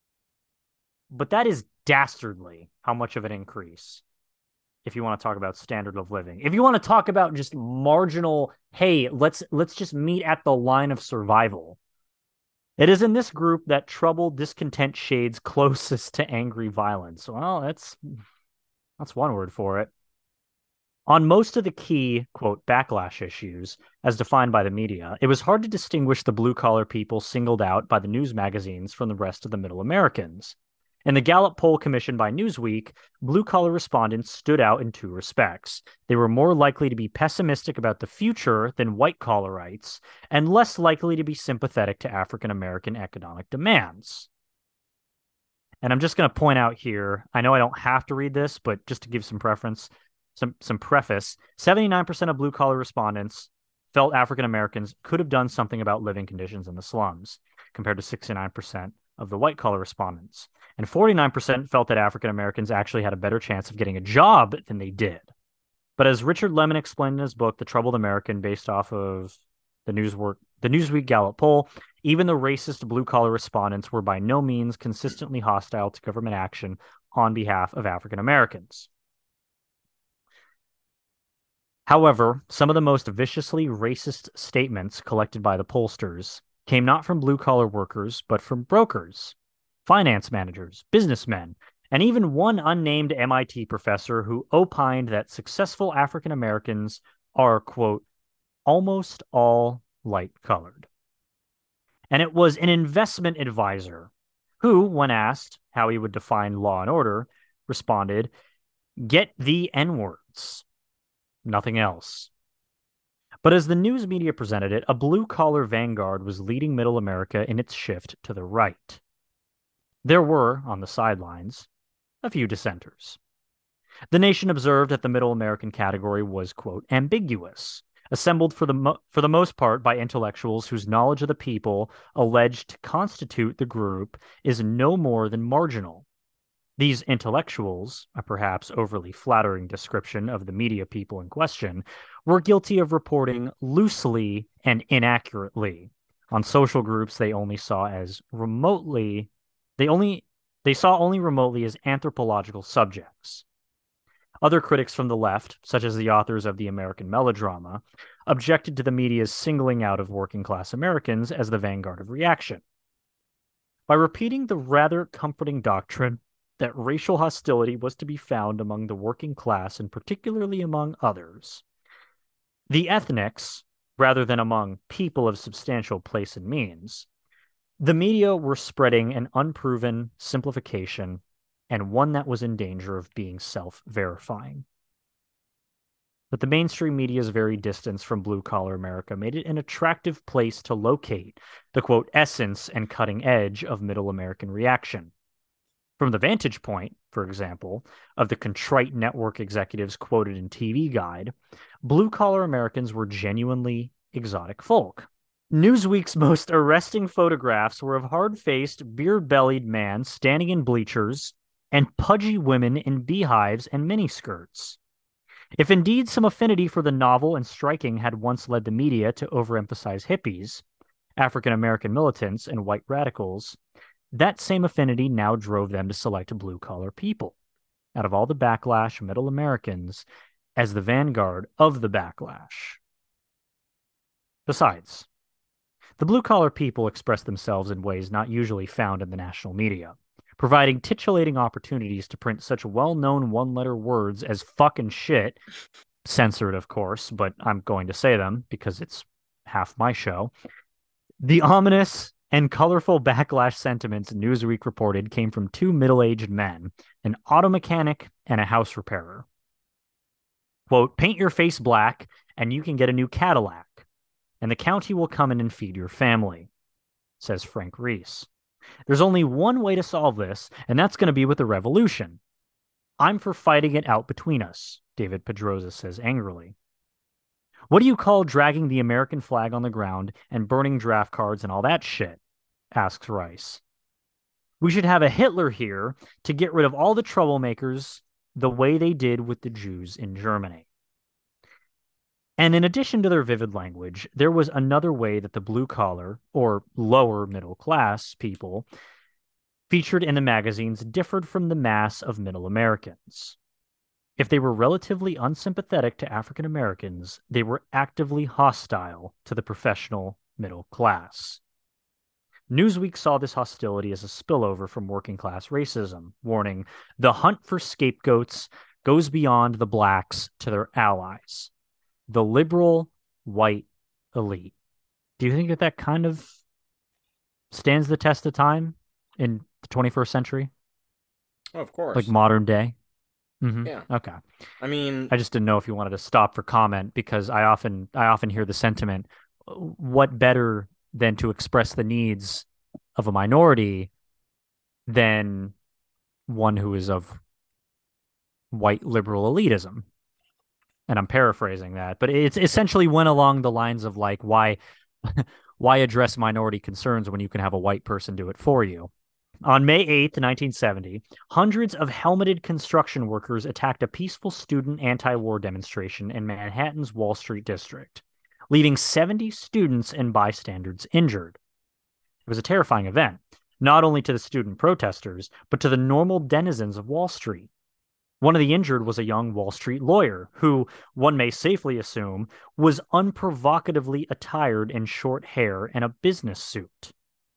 But that is dastardly how much of an increase if you want to talk about standard of living. If you want to talk about just marginal, hey, let's let's just meet at the line of survival. It is in this group that troubled discontent shades closest to angry violence. Well, that's that's one word for it. On most of the key, quote, backlash issues, as defined by the media, it was hard to distinguish the blue-collar people singled out by the news magazines from the rest of the middle Americans. In the Gallup poll commissioned by Newsweek, blue-collar respondents stood out in two respects. They were more likely to be pessimistic about the future than white-collarites, and less likely to be sympathetic to African-American economic demands. And I'm just going to point out here, I know I don't have to read this, but just to give some preference, some, some preface, seventy-nine percent of blue-collar respondents felt African-Americans could have done something about living conditions in the slums, compared to sixty-nine percent of the white-collar respondents. And forty-nine percent felt that African Americans actually had a better chance of getting a job than they did. But as Richard Lemon explained in his book, The Troubled American, based off of the Newswork, the Newsweek Gallup poll, even the racist blue-collar respondents were by no means consistently hostile to government action on behalf of African Americans. However, some of the most viciously racist statements collected by the pollsters came not from blue-collar workers, but from brokers, finance managers, businessmen, and even one unnamed M I T professor who opined that successful African Americans are, quote, almost all light-colored. And it was an investment advisor who, when asked how he would define law and order, responded, get the N-words, nothing else. But as the news media presented it, a blue-collar vanguard was leading middle America in its shift to the right. There were, on the sidelines, a few dissenters. The Nation observed that the middle American category was, quote, ambiguous, assembled for the, mo- for the most part by intellectuals whose knowledge of the people alleged to constitute the group is no more than marginal. These intellectuals, a perhaps overly flattering description of the media people in question, were guilty of reporting loosely and inaccurately on social groups they only saw as remotely They only they saw only remotely as anthropological subjects. Other critics from the left, such as the authors of The American Melodrama, objected to the media's singling out of working-class Americans as the vanguard of reaction. By repeating the rather comforting doctrine that racial hostility was to be found among the working class and particularly among others, the ethnics, rather than among people of substantial place and means, the media were spreading an unproven simplification and one that was in danger of being self-verifying. But the mainstream media's very distance from blue-collar America made it an attractive place to locate the, quote, essence and cutting edge of middle American reaction. From the vantage point, for example, of the contrite network executives quoted in T V Guide, blue-collar Americans were genuinely exotic folk. Newsweek's most arresting photographs were of hard-faced, beard-bellied men standing in bleachers and pudgy women in beehives and miniskirts. If indeed some affinity for the novel and striking had once led the media to overemphasize hippies, African-American militants, and white radicals, that same affinity now drove them to select blue-collar people, out of all the backlash middle Americans, as the vanguard of the backlash. Besides, the blue-collar people express themselves in ways not usually found in the national media, providing titillating opportunities to print such well-known one-letter words as fucking shit, censored, of course, but I'm going to say them because it's half my show, The ominous and colorful backlash sentiments Newsweek reported came from two middle-aged men, an auto mechanic and a house repairer. Quote, paint your face black and you can get a new Cadillac, and the county will come in and feed your family, says Frank Reese. There's only one way to solve this, and that's going to be with a revolution. I'm for fighting it out between us, David Pedrosa says angrily. What do you call dragging the American flag on the ground and burning draft cards and all that shit? Asks Rice. We should have a Hitler here to get rid of all the troublemakers the way they did with the Jews in Germany. And in addition to their vivid language, there was another way that the blue-collar, or lower middle-class people featured in the magazines differed from the mass of middle Americans. If they were relatively unsympathetic to African Americans, they were actively hostile to the professional middle class. Newsweek saw this hostility as a spillover from working-class racism, warning, the hunt for scapegoats goes beyond the blacks to their allies, the liberal white elite. Do you think that that kind of stands the test of time in the twenty-first century? Oh, of course. Like modern day? Mm-hmm. Yeah. Okay. I mean, I just didn't know if you wanted to stop for comment because I often I often hear the sentiment, what better than to express the needs of a minority than one who is of white liberal elitism? And I'm paraphrasing that, but it's essentially went along the lines of like, why why address minority concerns when you can have a white person do it for you? On May eighth, nineteen seventy, hundreds of helmeted construction workers attacked a peaceful student anti-war demonstration in Manhattan's Wall Street district, leaving seventy students and bystanders injured. It was a terrifying event, not only to the student protesters, but to the normal denizens of Wall Street. One of the injured was a young Wall Street lawyer who, one may safely assume, was unprovocatively attired in short hair and a business suit.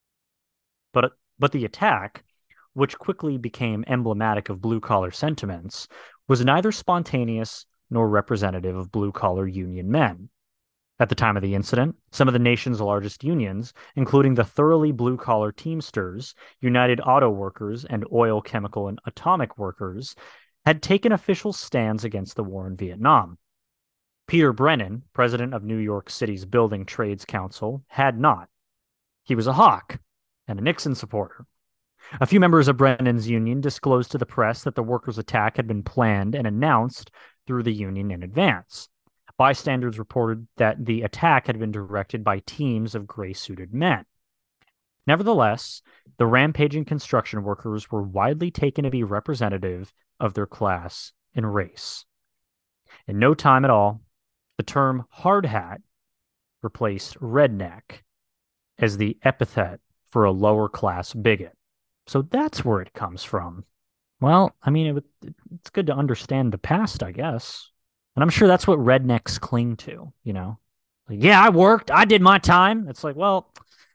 But But the attack, which quickly became emblematic of blue-collar sentiments, was neither spontaneous nor representative of blue-collar union men. At the time of the incident, some of the nation's largest unions, including the thoroughly blue-collar Teamsters, United Auto Workers, and Oil, Chemical, and Atomic Workers, had taken official stands against the war in Vietnam. Peter Brennan, president of New York City's Building Trades Council, had not. He was a hawk and a Nixon supporter. A few members of Brennan's union disclosed to the press that the workers' attack had been planned and announced through the union in advance. Bystanders reported that the attack had been directed by teams of gray-suited men. Nevertheless, the rampaging construction workers were widely taken to be representative of their class and race. In no time at all, the term hard hat replaced redneck as the epithet for a lower class bigot. So that's where it comes from. Well, I mean, it, it's good to understand the past, I guess. And I'm sure that's what rednecks cling to, you know? Like, yeah, I worked. I did my time. It's like, well,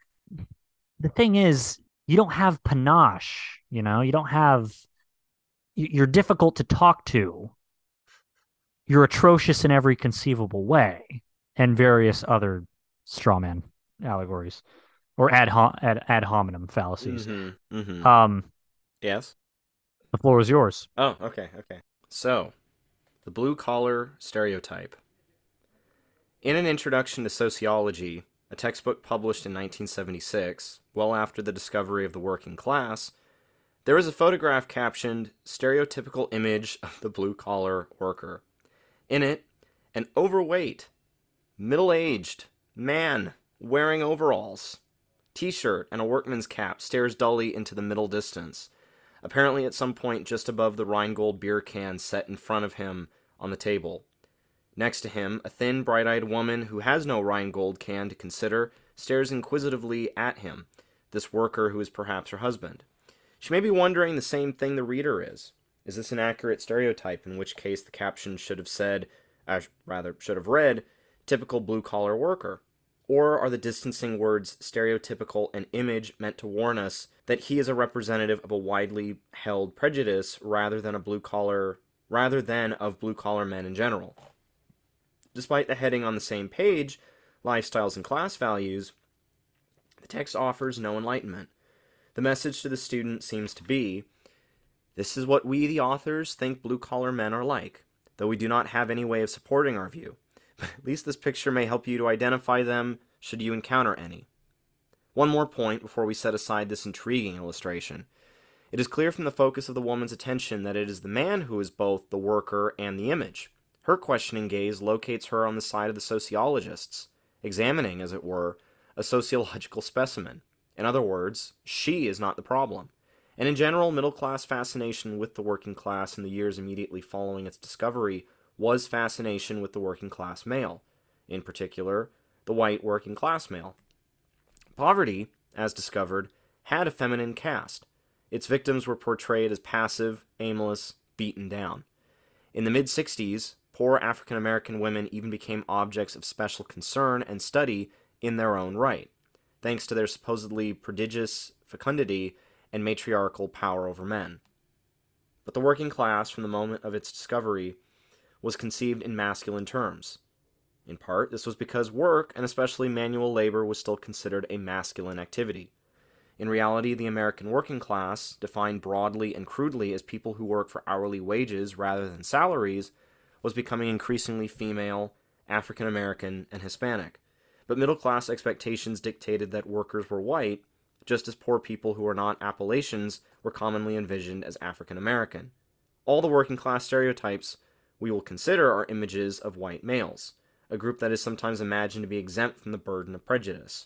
the thing is, you don't have panache, you know? You don't have... You're difficult to talk to. You're atrocious in every conceivable way. And various other strawman allegories. Or ad, hom- ad, ad hominem fallacies. Mm-hmm, mm-hmm. Um, yes? The floor is yours. Oh, okay, okay. So, the blue-collar stereotype. In an introduction to sociology, a textbook published in nineteen seventy-six, well after the discovery of the working class, there is a photograph captioned, "Stereotypical image of the blue-collar worker." In it, an overweight, middle-aged man wearing overalls, t-shirt, and a workman's cap stares dully into the middle distance, apparently at some point just above the Rheingold beer can set in front of him on the table. Next to him, a thin, bright-eyed woman who has no Rheingold can to consider stares inquisitively at him, this worker who is perhaps her husband. She may be wondering the same thing the reader is. Is this an accurate stereotype, in which case the caption should have said, uh, rather, should have read, typical blue-collar worker? Or are the distancing words stereotypical and image meant to warn us that he is a representative of a widely held prejudice rather than a blue-collar, rather than of blue-collar men in general? Despite the heading on the same page, Lifestyles and Class Values, The text offers no enlightenment. The message to the student seems to be, this is what we, the authors, think blue-collar men are like, though we do not have any way of supporting our view. But at least this picture may help you to identify them should you encounter any. One more point before we set aside this intriguing illustration. It is clear from the focus of the woman's attention that it is the man who is both the worker and the image. Her questioning gaze locates her on the side of the sociologists, examining, as it were, a sociological specimen. In other words, she is not the problem. And in general, middle-class fascination with the working class in the years immediately following its discovery was fascination with the working-class male, in particular, the white working-class male. Poverty, as discovered, had a feminine cast. Its victims were portrayed as passive, aimless, beaten down. In the mid-sixties, poor African-American women even became objects of special concern and study in their own right, thanks to their supposedly prodigious fecundity and matriarchal power over men. But the working class, from the moment of its discovery, was conceived in masculine terms. In part, this was because work, and especially manual labor, was still considered a masculine activity. In reality, the American working class, defined broadly and crudely as people who work for hourly wages rather than salaries, was becoming increasingly female, African American, and Hispanic. But middle-class expectations dictated that workers were white, just as poor people who were not Appalachians were commonly envisioned as African American. All the working class stereotypes we will consider are images of white males, a group that is sometimes imagined to be exempt from the burden of prejudice.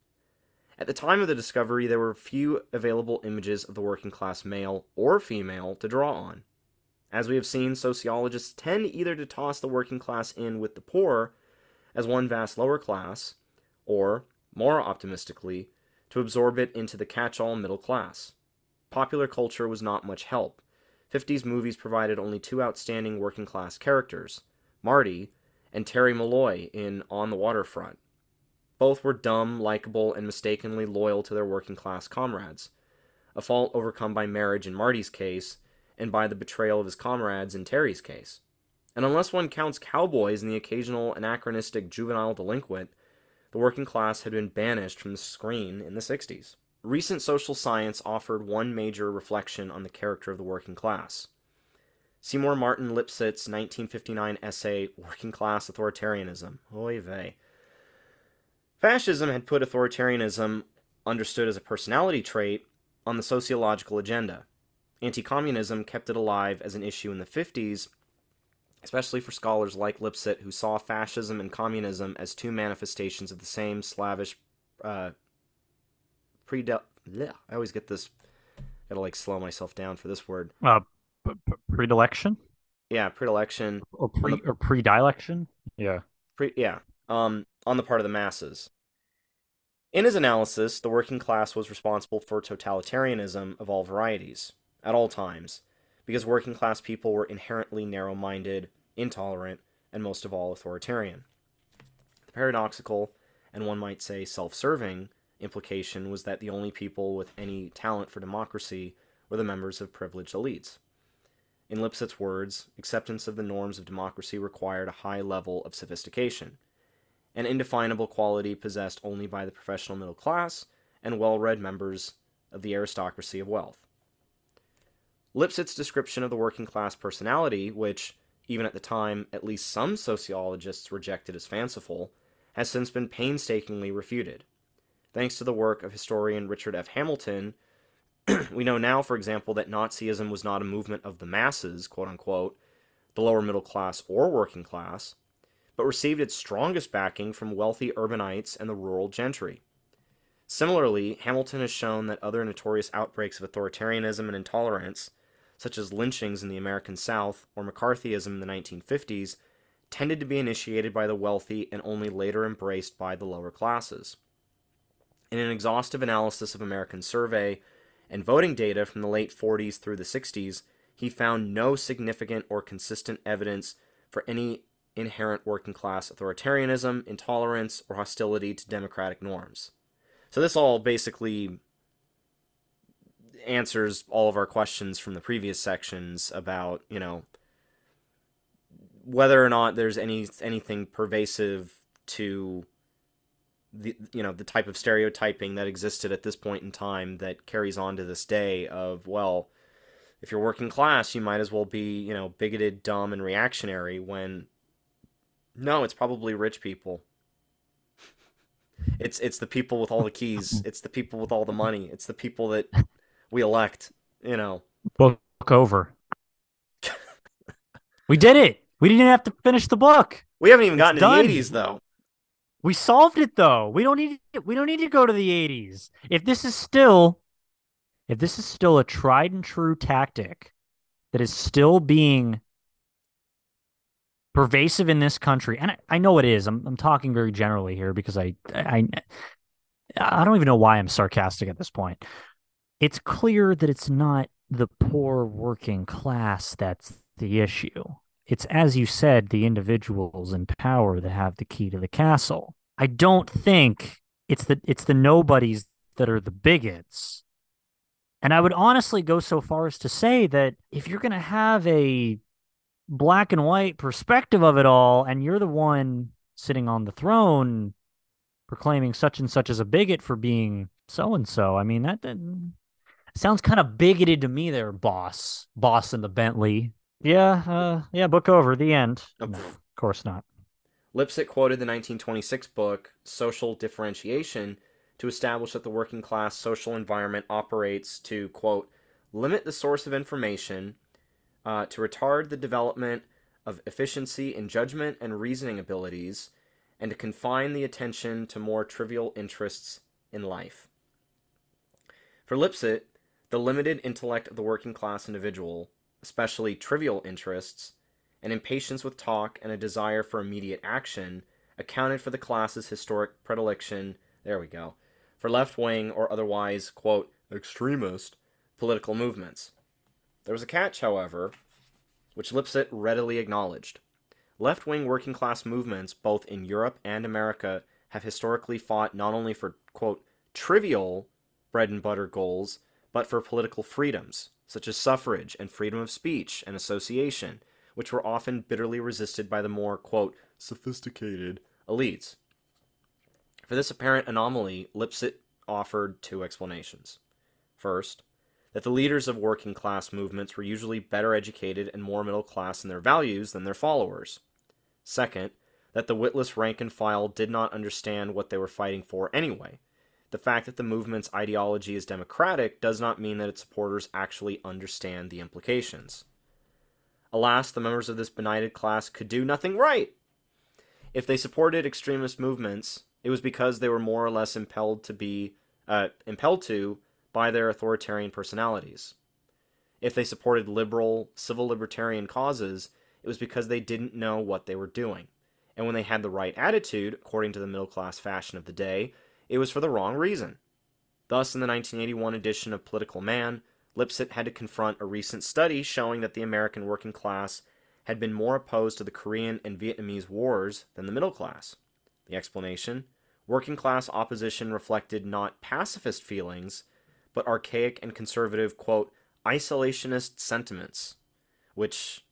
At the time of the discovery, there were few available images of the working class male or female to draw on. As we have seen, sociologists tend either to toss the working class in with the poor as one vast lower class, or, more optimistically, to absorb it into the catch-all middle class. Popular culture was not much help. fifties movies provided only two outstanding working class characters, Marty and Terry Malloy in On the Waterfront. Both were dumb, likable, and mistakenly loyal to their working class comrades, a fault overcome by marriage in Marty's case, and by the betrayal of his comrades in Terry's case. And unless one counts cowboys and the occasional anachronistic juvenile delinquent, the working class had been banished from the screen in the sixties. Recent social science offered one major reflection on the character of the working class. Seymour Martin Lipset's nineteen fifty-nine essay, Working Class Authoritarianism. Oy vey. Fascism had put authoritarianism, understood as a personality trait, on the sociological agenda. Anti-communism kept it alive as an issue in the fifties, especially for scholars like Lipset, who saw fascism and communism as two manifestations of the same slavish uh, predel... Blech, I always get this... Gotta, like, slow myself down for this word. Uh, p- p- predilection? Yeah, predilection. Or pre The, or predilection? Yeah. pre, yeah, um, on the part of the masses. In his analysis, the working class was responsible for totalitarianism of all varieties, at all times, because working class people were inherently narrow-minded, intolerant, and most of all authoritarian. The paradoxical, and one might say self-serving, implication was that the only people with any talent for democracy were the members of privileged elites. In Lipset's words, acceptance of the norms of democracy required a high level of sophistication, an indefinable quality possessed only by the professional middle class and well-read members of the aristocracy of wealth. Lipset's description of the working class personality, which, even at the time, at least some sociologists rejected as fanciful, has since been painstakingly refuted. Thanks to the work of historian Richard F. Hamilton, we know now, for example, that Nazism was not a movement of the masses, quote-unquote, the lower middle class or working class, but received its strongest backing from wealthy urbanites and the rural gentry. Similarly, Hamilton has shown that other notorious outbreaks of authoritarianism and intolerance, such as lynchings in the American South or McCarthyism in the nineteen fifties, tended to be initiated by the wealthy and only later embraced by the lower classes. In an exhaustive analysis of American survey and voting data from the late forties through the sixties, he found no significant or consistent evidence for any inherent working class authoritarianism, intolerance, or hostility to democratic norms. So this all basically answers all of our questions from the previous sections about, you know, whether or not there's any anything pervasive to the you know the type of stereotyping that existed at this point in time that carries on to this day of, well, if you're working class, you might as well be, you know, bigoted, dumb, and reactionary, when no, it's probably rich people. It's it's the people with all the keys. It's the people with all the money. It's the people that we elect, you know. Book over. We did it. We didn't have to finish the book. We haven't even It's gotten to the done. eighties though. We solved it though. We don't need we don't need to go to the eighties. If this is still if this is still a tried and true tactic that is still being pervasive in this country, and I, I know it is. I'm I'm talking very generally here because I I I don't even know why I'm sarcastic at this point. It's clear that it's not the poor working class that's the issue. It's, as you said, the individuals in power that have the key to the castle. I don't think it's the it's the nobodies that are the bigots. And I would honestly go so far as to say that if you're going to have a black and white perspective of it all, and you're the one sitting on the throne proclaiming such and such as a bigot for being so and so, I mean, that, that sounds kind of bigoted to me there, boss. Boss in the Bentley. Yeah, uh, yeah, book over. The end. Oh, No, of course not. Lipset quoted the nineteen twenty-six book Social Differentiation to establish that the working class social environment operates to, quote, limit the source of information, uh, to retard the development of efficiency in judgment and reasoning abilities, and to confine the attention to more trivial interests in life. For Lipset, the limited intellect of the working class individual, especially trivial interests, an impatience with talk, and a desire for immediate action, accounted for the class's historic predilection, there we go, for left-wing or otherwise, quote, extremist political movements. There was a catch, however, which Lipset readily acknowledged. Left-wing working-class movements, both in Europe and America, have historically fought not only for, quote, trivial bread-and-butter goals, but for political freedoms, such as suffrage and freedom of speech and association, which were often bitterly resisted by the more, quote, sophisticated elites. For this apparent anomaly, Lipset offered two explanations. First, that the leaders of working class movements were usually better educated and more middle class in their values than their followers. Second, that the witless rank and file did not understand what they were fighting for anyway. The fact that the movement's ideology is democratic does not mean that its supporters actually understand the implications. Alas, the members of this benighted class could do nothing right. If they supported extremist movements, it was because they were more or less impelled to be uh, impelled to by their authoritarian personalities. If they supported liberal, civil libertarian causes, it was because they didn't know what they were doing. And when they had the right attitude, according to the middle-class fashion of the day, it was for the wrong reason. Thus, in the nineteen eighty-one edition of Political Man, Lipset had to confront a recent study showing that the American working class had been more opposed to the Korean and Vietnamese wars than the middle class. The explanation? Working class opposition reflected not pacifist feelings, but archaic and conservative, quote, isolationist sentiments, which,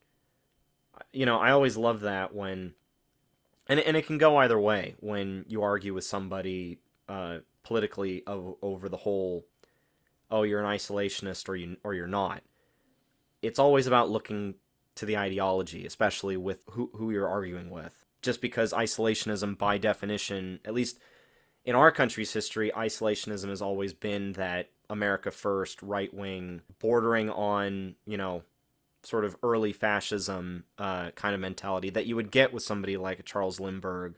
you know, I always love that when, and, and it can go either way when you argue with somebody uh, politically of, over the whole, oh, you're an isolationist or, you, or you're not. It's always about looking to the ideology, especially with who, who you're arguing with. Just because isolationism, by definition, at least in our country's history, isolationism has always been that America first, right-wing, bordering on, you know, sort of early fascism uh, kind of mentality that you would get with somebody like a Charles Lindbergh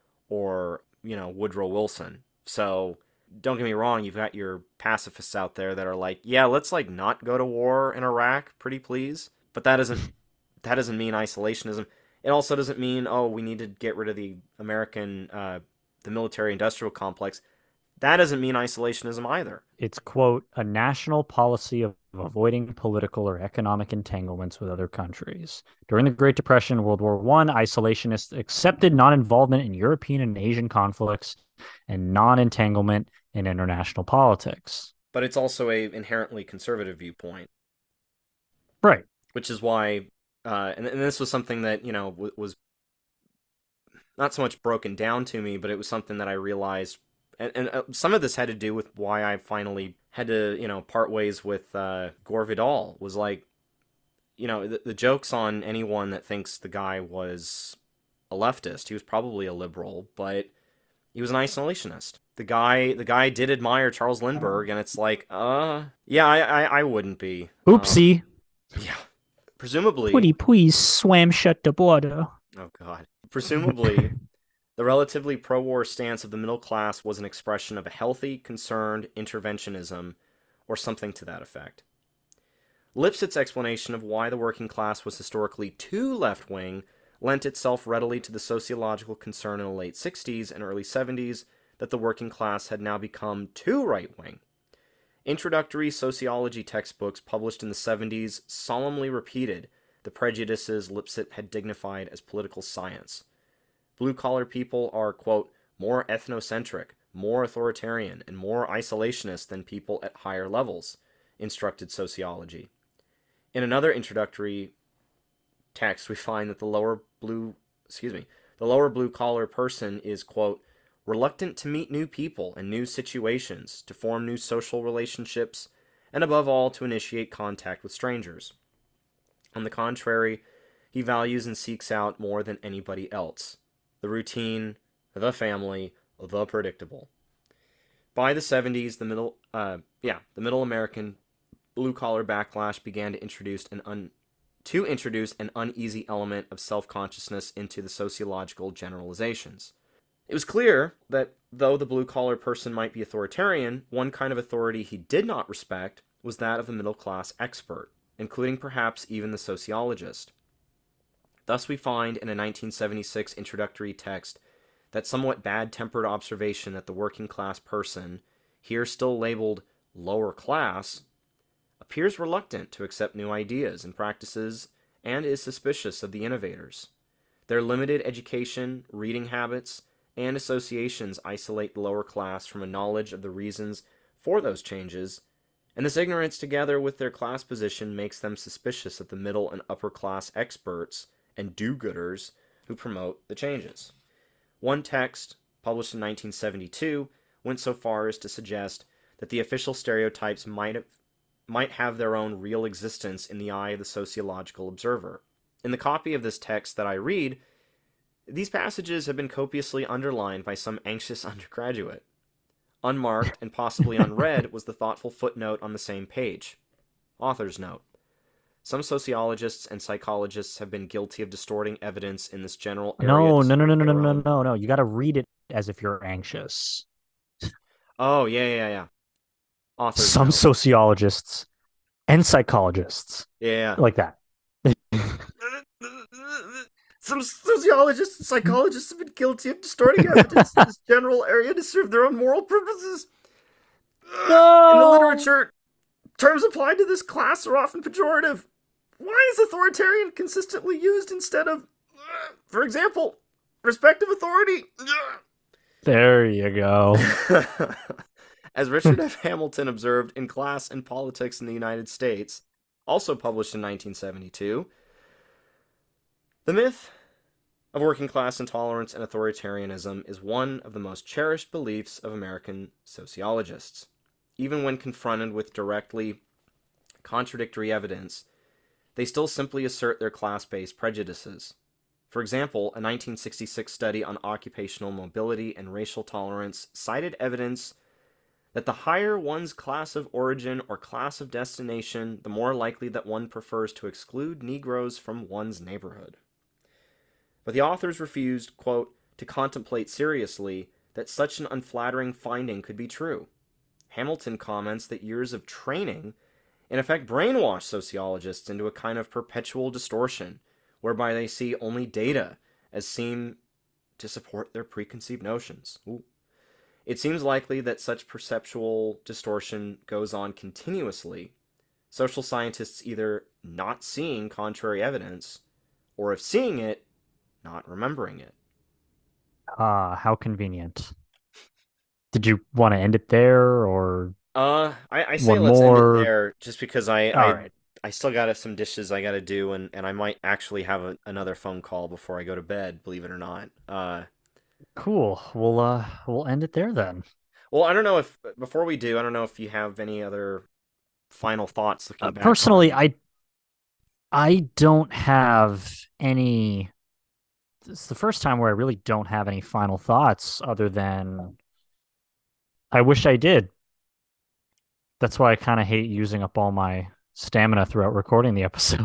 or, you know, Woodrow Wilson. So don't get me wrong, you've got your pacifists out there that are like, yeah, let's like not go to war in Iraq, pretty please. But that doesn't that doesn't mean isolationism. It also doesn't mean, oh, we need to get rid of the American, uh, the military-industrial complex. That doesn't mean isolationism either. It's, quote, a national policy of avoiding political or economic entanglements with other countries. During the Great Depression and World War One, isolationists accepted non-involvement in European and Asian conflicts and non-entanglement in international politics. But it's also a inherently conservative viewpoint. Right. Which is why, uh, and, and this was something that, you know, w- was not so much broken down to me, but it was something that I realized, and, and uh, some of this had to do with why I finally had to, you know, part ways with uh, Gore Vidal. Was like, you know, the, the joke's on anyone that thinks the guy was a leftist. He was probably a liberal, but he was an isolationist. The guy, the guy did admire Charles Lindbergh, and it's like, uh, yeah, I, I, I wouldn't be. Um, Oopsie. yeah, presumably. Pretty please swam shut the border. Oh God. Presumably, the relatively pro-war stance of the middle class was an expression of a healthy, concerned interventionism, or something to that effect. Lipset's explanation of why the working class was historically too left-wing lent itself readily to the sociological concern in the late sixties and early seventies that the working class had now become too right-wing. Introductory sociology textbooks published in the seventies solemnly repeated the prejudices Lipset had dignified as political science. Blue-collar people are, quote, more ethnocentric, more authoritarian, and more isolationist than people at higher levels, instructed sociology. In another introductory text, we find that the lower blue, excuse me, the lower blue-collar person is, quote, reluctant to meet new people and new situations, to form new social relationships, and above all, to initiate contact with strangers. On the contrary, he values and seeks out more than anybody else the routine, the family, the predictable. By the seventies, the middle, uh, yeah, the middle American blue-collar backlash began to introduce an un, to introduce an uneasy element of self-consciousness into the sociological generalizations. It was clear that though the blue-collar person might be authoritarian, one kind of authority he did not respect was that of the middle-class expert, including perhaps even the sociologist. Thus we find in a nineteen seventy-six introductory text that somewhat bad-tempered observation that the working-class person, here still labeled lower class, appears reluctant to accept new ideas and practices and is suspicious of the innovators. Their limited education, reading habits, and associations isolate the lower class from a knowledge of the reasons for those changes, and this ignorance together with their class position makes them suspicious of the middle and upper class experts and do-gooders who promote the changes. One text, published in nineteen seventy-two, went so far as to suggest that the official stereotypes might have, might have their own real existence in the eye of the sociological observer. In the copy of this text that I read, these passages have been copiously underlined by some anxious undergraduate. Unmarked and possibly unread was the thoughtful footnote on the same page. Author's note. Some sociologists and psychologists have been guilty of distorting evidence in this general area. No, no, no, no, no, no, no, no, no. You got to read it as if you're anxious. Oh, yeah, yeah, yeah. Author's Some note. sociologists and psychologists. Yeah. Like that. Some sociologists and psychologists have been guilty of distorting evidence in this general area to serve their own moral purposes. No! In the literature, terms applied to this class are often pejorative. Why is authoritarian consistently used instead of, for example, respective authority? There you go. As Richard F. Hamilton observed in Class and Politics in the United States, also published in nineteen seventy-two, the myth of working class intolerance and authoritarianism is one of the most cherished beliefs of American sociologists. Even when confronted with directly contradictory evidence, they still simply assert their class-based prejudices. For example, a nineteen sixty-six study on occupational mobility and racial tolerance cited evidence that the higher one's class of origin or class of destination, the more likely that one prefers to exclude Negroes from one's neighborhood. But the authors refused, quote, to contemplate seriously that such an unflattering finding could be true. Hamilton comments that years of training in effect brainwash sociologists into a kind of perpetual distortion, whereby they see only data as seem to support their preconceived notions. Ooh. It seems likely that such perceptual distortion goes on continuously, social scientists either not seeing contrary evidence, or if seeing it, not remembering it. Ah, uh, how convenient. Did you want to end it there, or Uh, I, I say one let's more? end it there, just because I, All I, right. I still got some dishes I got to do, and, and I might actually have a, another phone call before I go to bed, believe it or not. Uh, Cool. We'll uh we'll end it there then. well, I don't know if, before we do, I don't know if you have any other final thoughts Uh, looking back personally, on. I I don't have any. It's the first time where I really don't have any final thoughts other than I wish I did. That's why I kind of hate using up all my stamina throughout recording the episode.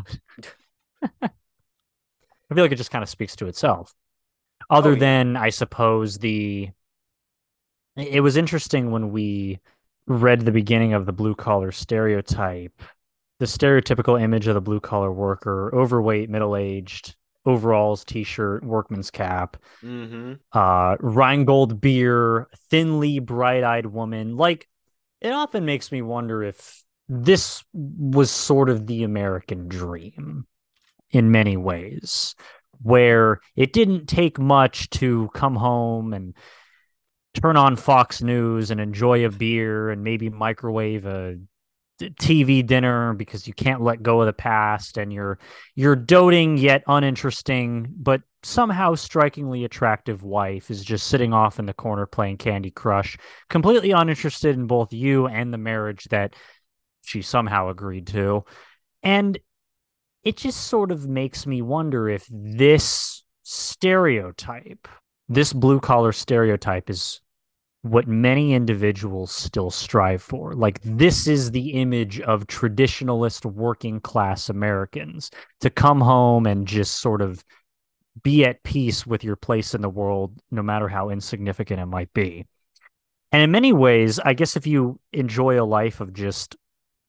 I feel like it just kind of speaks to itself. Oh, Other yeah. than, I suppose, the. It was interesting when we read the beginning of the blue collar stereotype, the stereotypical image of the blue collar worker, overweight, middle aged, overalls, t shirt, workman's cap, Mm-hmm. uh, Rheingold beer, thinly bright eyed woman. Like, it often makes me wonder if this was sort of the American dream in many ways, where it didn't take much to come home and turn on Fox News and enjoy a beer and maybe microwave a T V dinner because you can't let go of the past and you're you're doting yet uninteresting but somehow strikingly attractive wife is just sitting off in the corner playing Candy Crush, completely uninterested in both you and the marriage that she somehow agreed to. And it just sort of makes me wonder if this stereotype, this blue collar stereotype is what many individuals still strive for. Like, this is the image of traditionalist working class Americans, to come home and just sort of be at peace with your place in the world, no matter how insignificant it might be. And in many ways, I guess if you enjoy a life of just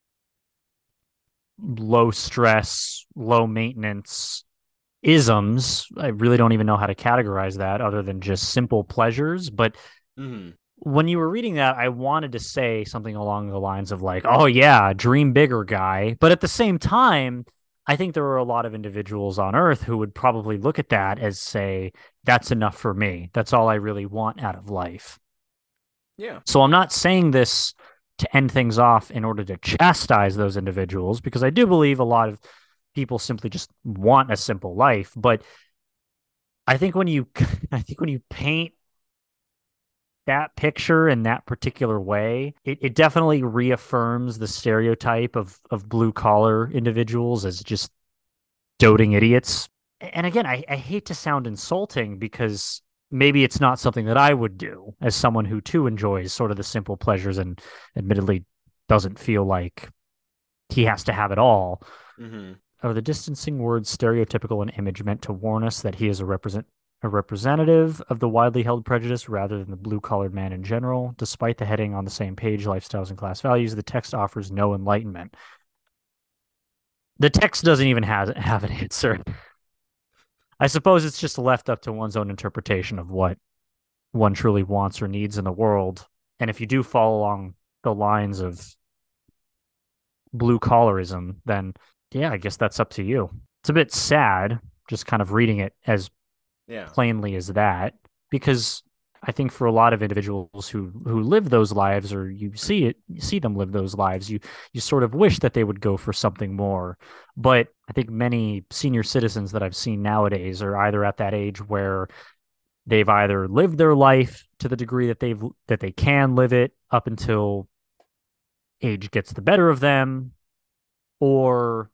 low stress, low maintenance isms, I really don't even know how to categorize that other than just simple pleasures. But Mm-hmm. when you were reading that, I wanted to say something along the lines of like, "Oh yeah, dream bigger, guy." But at the same time, I think there are a lot of individuals on Earth who would probably look at that as say, "That's enough for me. That's all I really want out of life." Yeah. So I'm not saying this to end things off in order to chastise those individuals, because I do believe a lot of people simply just want a simple life. But I think when you, I think when you paint that picture in that particular way, it, it definitely reaffirms the stereotype of of blue collar individuals as just doting idiots. And again, I, I hate to sound insulting because maybe it's not something that I would do as someone who too enjoys sort of the simple pleasures and admittedly doesn't feel like he has to have it all. Mm-hmm. Are the distancing words stereotypical and image meant to warn us that he is a represent a representative of the widely held prejudice rather than the blue-collared man in general? Despite the heading on the same page, lifestyles and class values, the text offers no enlightenment. The text doesn't even have, have an answer. I suppose it's just left up to one's own interpretation of what one truly wants or needs in the world. And if you do fall along the lines of blue collarism, then yeah, I guess that's up to you. It's a bit sad just kind of reading it as Yeah. plainly as that, because I think for a lot of individuals who who live those lives, or you see it, you see them live those lives, you you sort of wish that they would go for something more. But I think many senior citizens that I've seen nowadays are either at that age where they've either lived their life to the degree that they've that they can live it up until age gets the better of them, or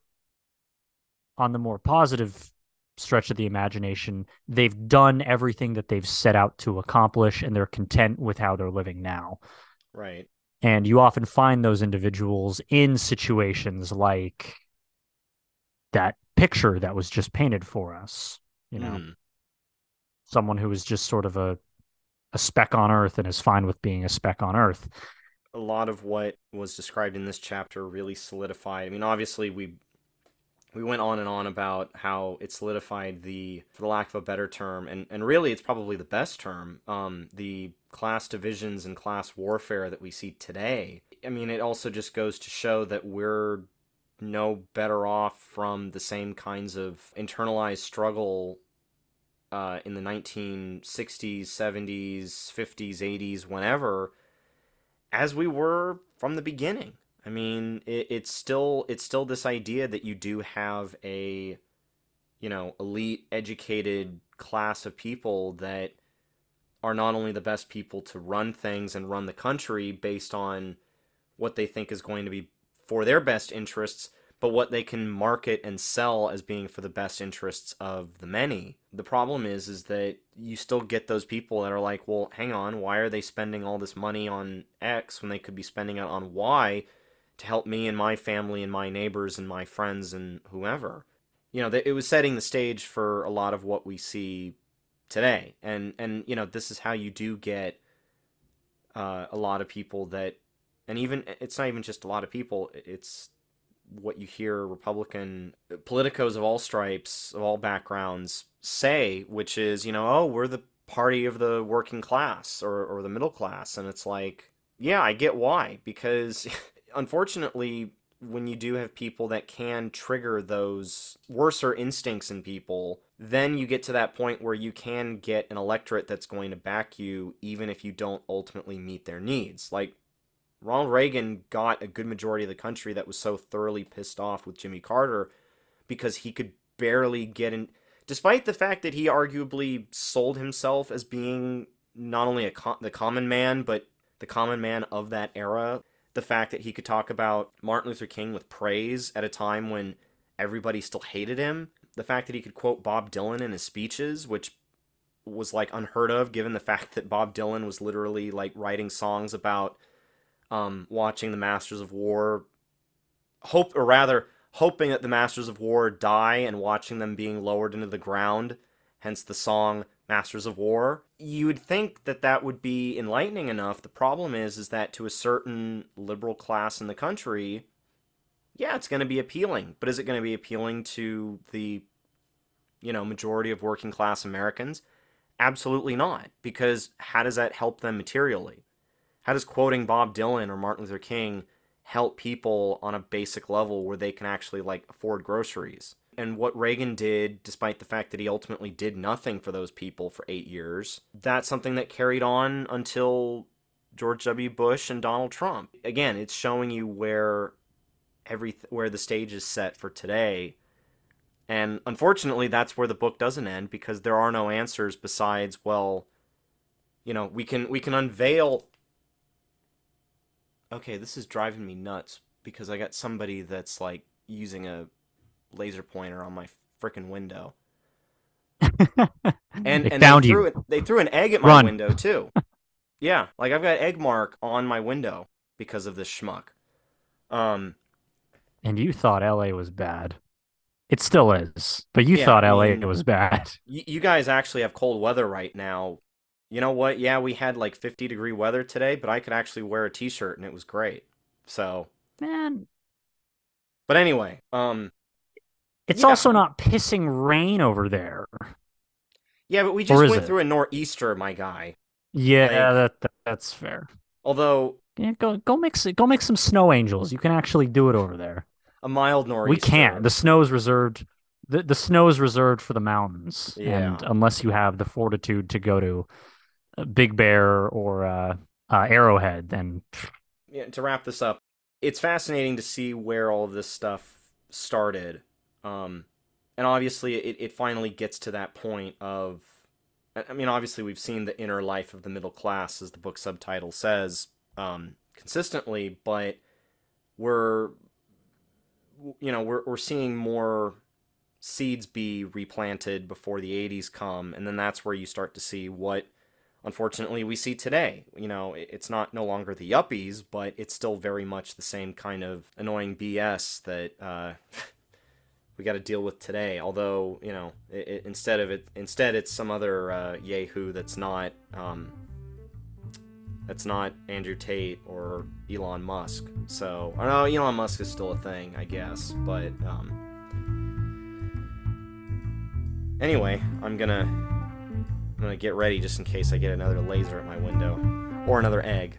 on the more positive stretch of the imagination, they've done everything that they've set out to accomplish and they're content with how they're living now. Right. And you often find those individuals in situations like that picture that was just painted for us, you know, Mm-hmm. someone who is just sort of a, a speck on earth and is fine with being a speck on earth. A lot of what was described in this chapter really solidified. I mean, obviously, we we went on and on about how it solidified the, for the lack of a better term, and, and really it's probably the best term, um, the class divisions and class warfare that we see today. I mean, it also just goes to show that we're no better off from the same kinds of internalized struggle uh, in the nineteen sixties, seventies, fifties, eighties, whenever, as we were from the beginning. I mean, it, it's still it's still this idea that you do have a, you know, elite, educated class of people that are not only the best people to run things and run the country based on what they think is going to be for their best interests, but what they can market and sell as being for the best interests of the many. The problem is is that you still get those people that are like, well, hang on, why are they spending all this money on X when they could be spending it on Y to help me and my family and my neighbors and my friends and whoever? You know, it was setting the stage for a lot of what we see today. And, and you know, this is how you do get uh, a lot of people that, and even, it's not even just a lot of people, it's what you hear Republican politicos of all stripes, of all backgrounds say, which is, you know, oh, we're the party of the working class or, or the middle class. And it's like, yeah, I get why, because unfortunately, when you do have people that can trigger those worser instincts in people, then you get to that point where you can get an electorate that's going to back you even if you don't ultimately meet their needs. Like, Ronald Reagan got a good majority of the country that was so thoroughly pissed off with Jimmy Carter because he could barely get in, despite the fact that he arguably sold himself as being not only a co- the common man, but the common man of that era. The fact that he could talk about Martin Luther King with praise at a time when everybody still hated him. The fact that he could quote Bob Dylan in his speeches, which was like unheard of given the fact that Bob Dylan was literally like writing songs about Um, watching the Masters of War, hope, or rather, hoping that the Masters of War die and watching them being lowered into the ground, hence the song Masters of War. You would think that that would be enlightening enough. The problem is, is that to a certain liberal class in the country, yeah, it's going to be appealing, but is it going to be appealing to the, you know, majority of working class Americans? Absolutely not, because how does that help them materially? How does quoting Bob Dylan or Martin Luther King help people on a basic level where they can actually, like, afford groceries? And what Reagan did, despite the fact that he ultimately did nothing for those people for eight years, that's something that carried on until George W. Bush and Donald Trump. Again, it's showing you where every where the stage is set for today. And unfortunately, that's where the book doesn't end, because there are no answers besides, well, you know, we can we can unveil... Okay, this is driving me nuts because I got somebody that's like using a laser pointer on my freaking window. and they and found they threw you. it they threw an egg at my Run. window too. Yeah, like I've got egg mark on my window because of this schmuck. Um And you thought L A was bad. It still is, but you yeah, thought I L A mean, was bad. y- you guys actually have cold weather right now. You know what? Yeah, we had like fifty degree weather today, but I could actually wear a t-shirt and it was great. So, Man, but anyway, um it's yeah, also not pissing rain over there. yeah, but we Or just is went it? through a nor'easter, my guy. Yeah, Like, that, that that's fair. although Yeah, go go make s- go make some snow angels. You can actually do it over there. a mild We can't. nor'easter, The snow is reserved. The the snow is reserved for the mountains, and yeah. unless you have the fortitude to go to uh, Big Bear or uh, uh, Arrowhead, then Yeah, to wrap this up, it's fascinating to see where all of this stuff started. Um, and obviously, it, it finally gets to that point of. I I mean, obviously, we've seen the inner life of the middle class, as the book subtitle says, um, consistently, but we're, you know, we're, we're seeing more seeds be replanted before the eighties come, and then that's where you start to see what, unfortunately, we see today. You know, it's not no longer the yuppies, but it's still very much the same kind of annoying B S that uh, we got to deal with today. Although, you know, it, it, instead of it, instead it's some other uh, yahoo that's not um, that's not Andrew Tate or Elon Musk. So I don't know. Elon Musk is still a thing, I guess, but. Um, Anyway, I'm gonna I'm gonna get ready just in case I get another laser at my window. Or another egg.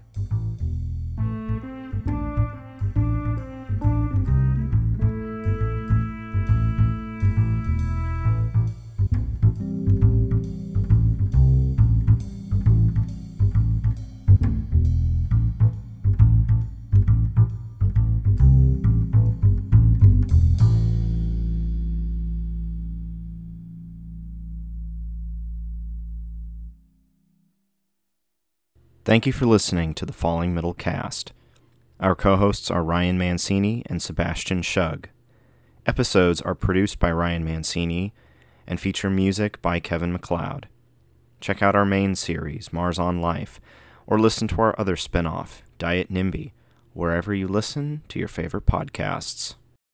Thank you for listening to the Falling Middle Cast. Our co-hosts are Ryan Mancini and Sebastian Shug. Episodes are produced by Ryan Mancini and feature music by Kevin MacLeod. Check out our main series, Mars on Life, or listen to our other spin-off, Diet NIMBY, wherever you listen to your favorite podcasts.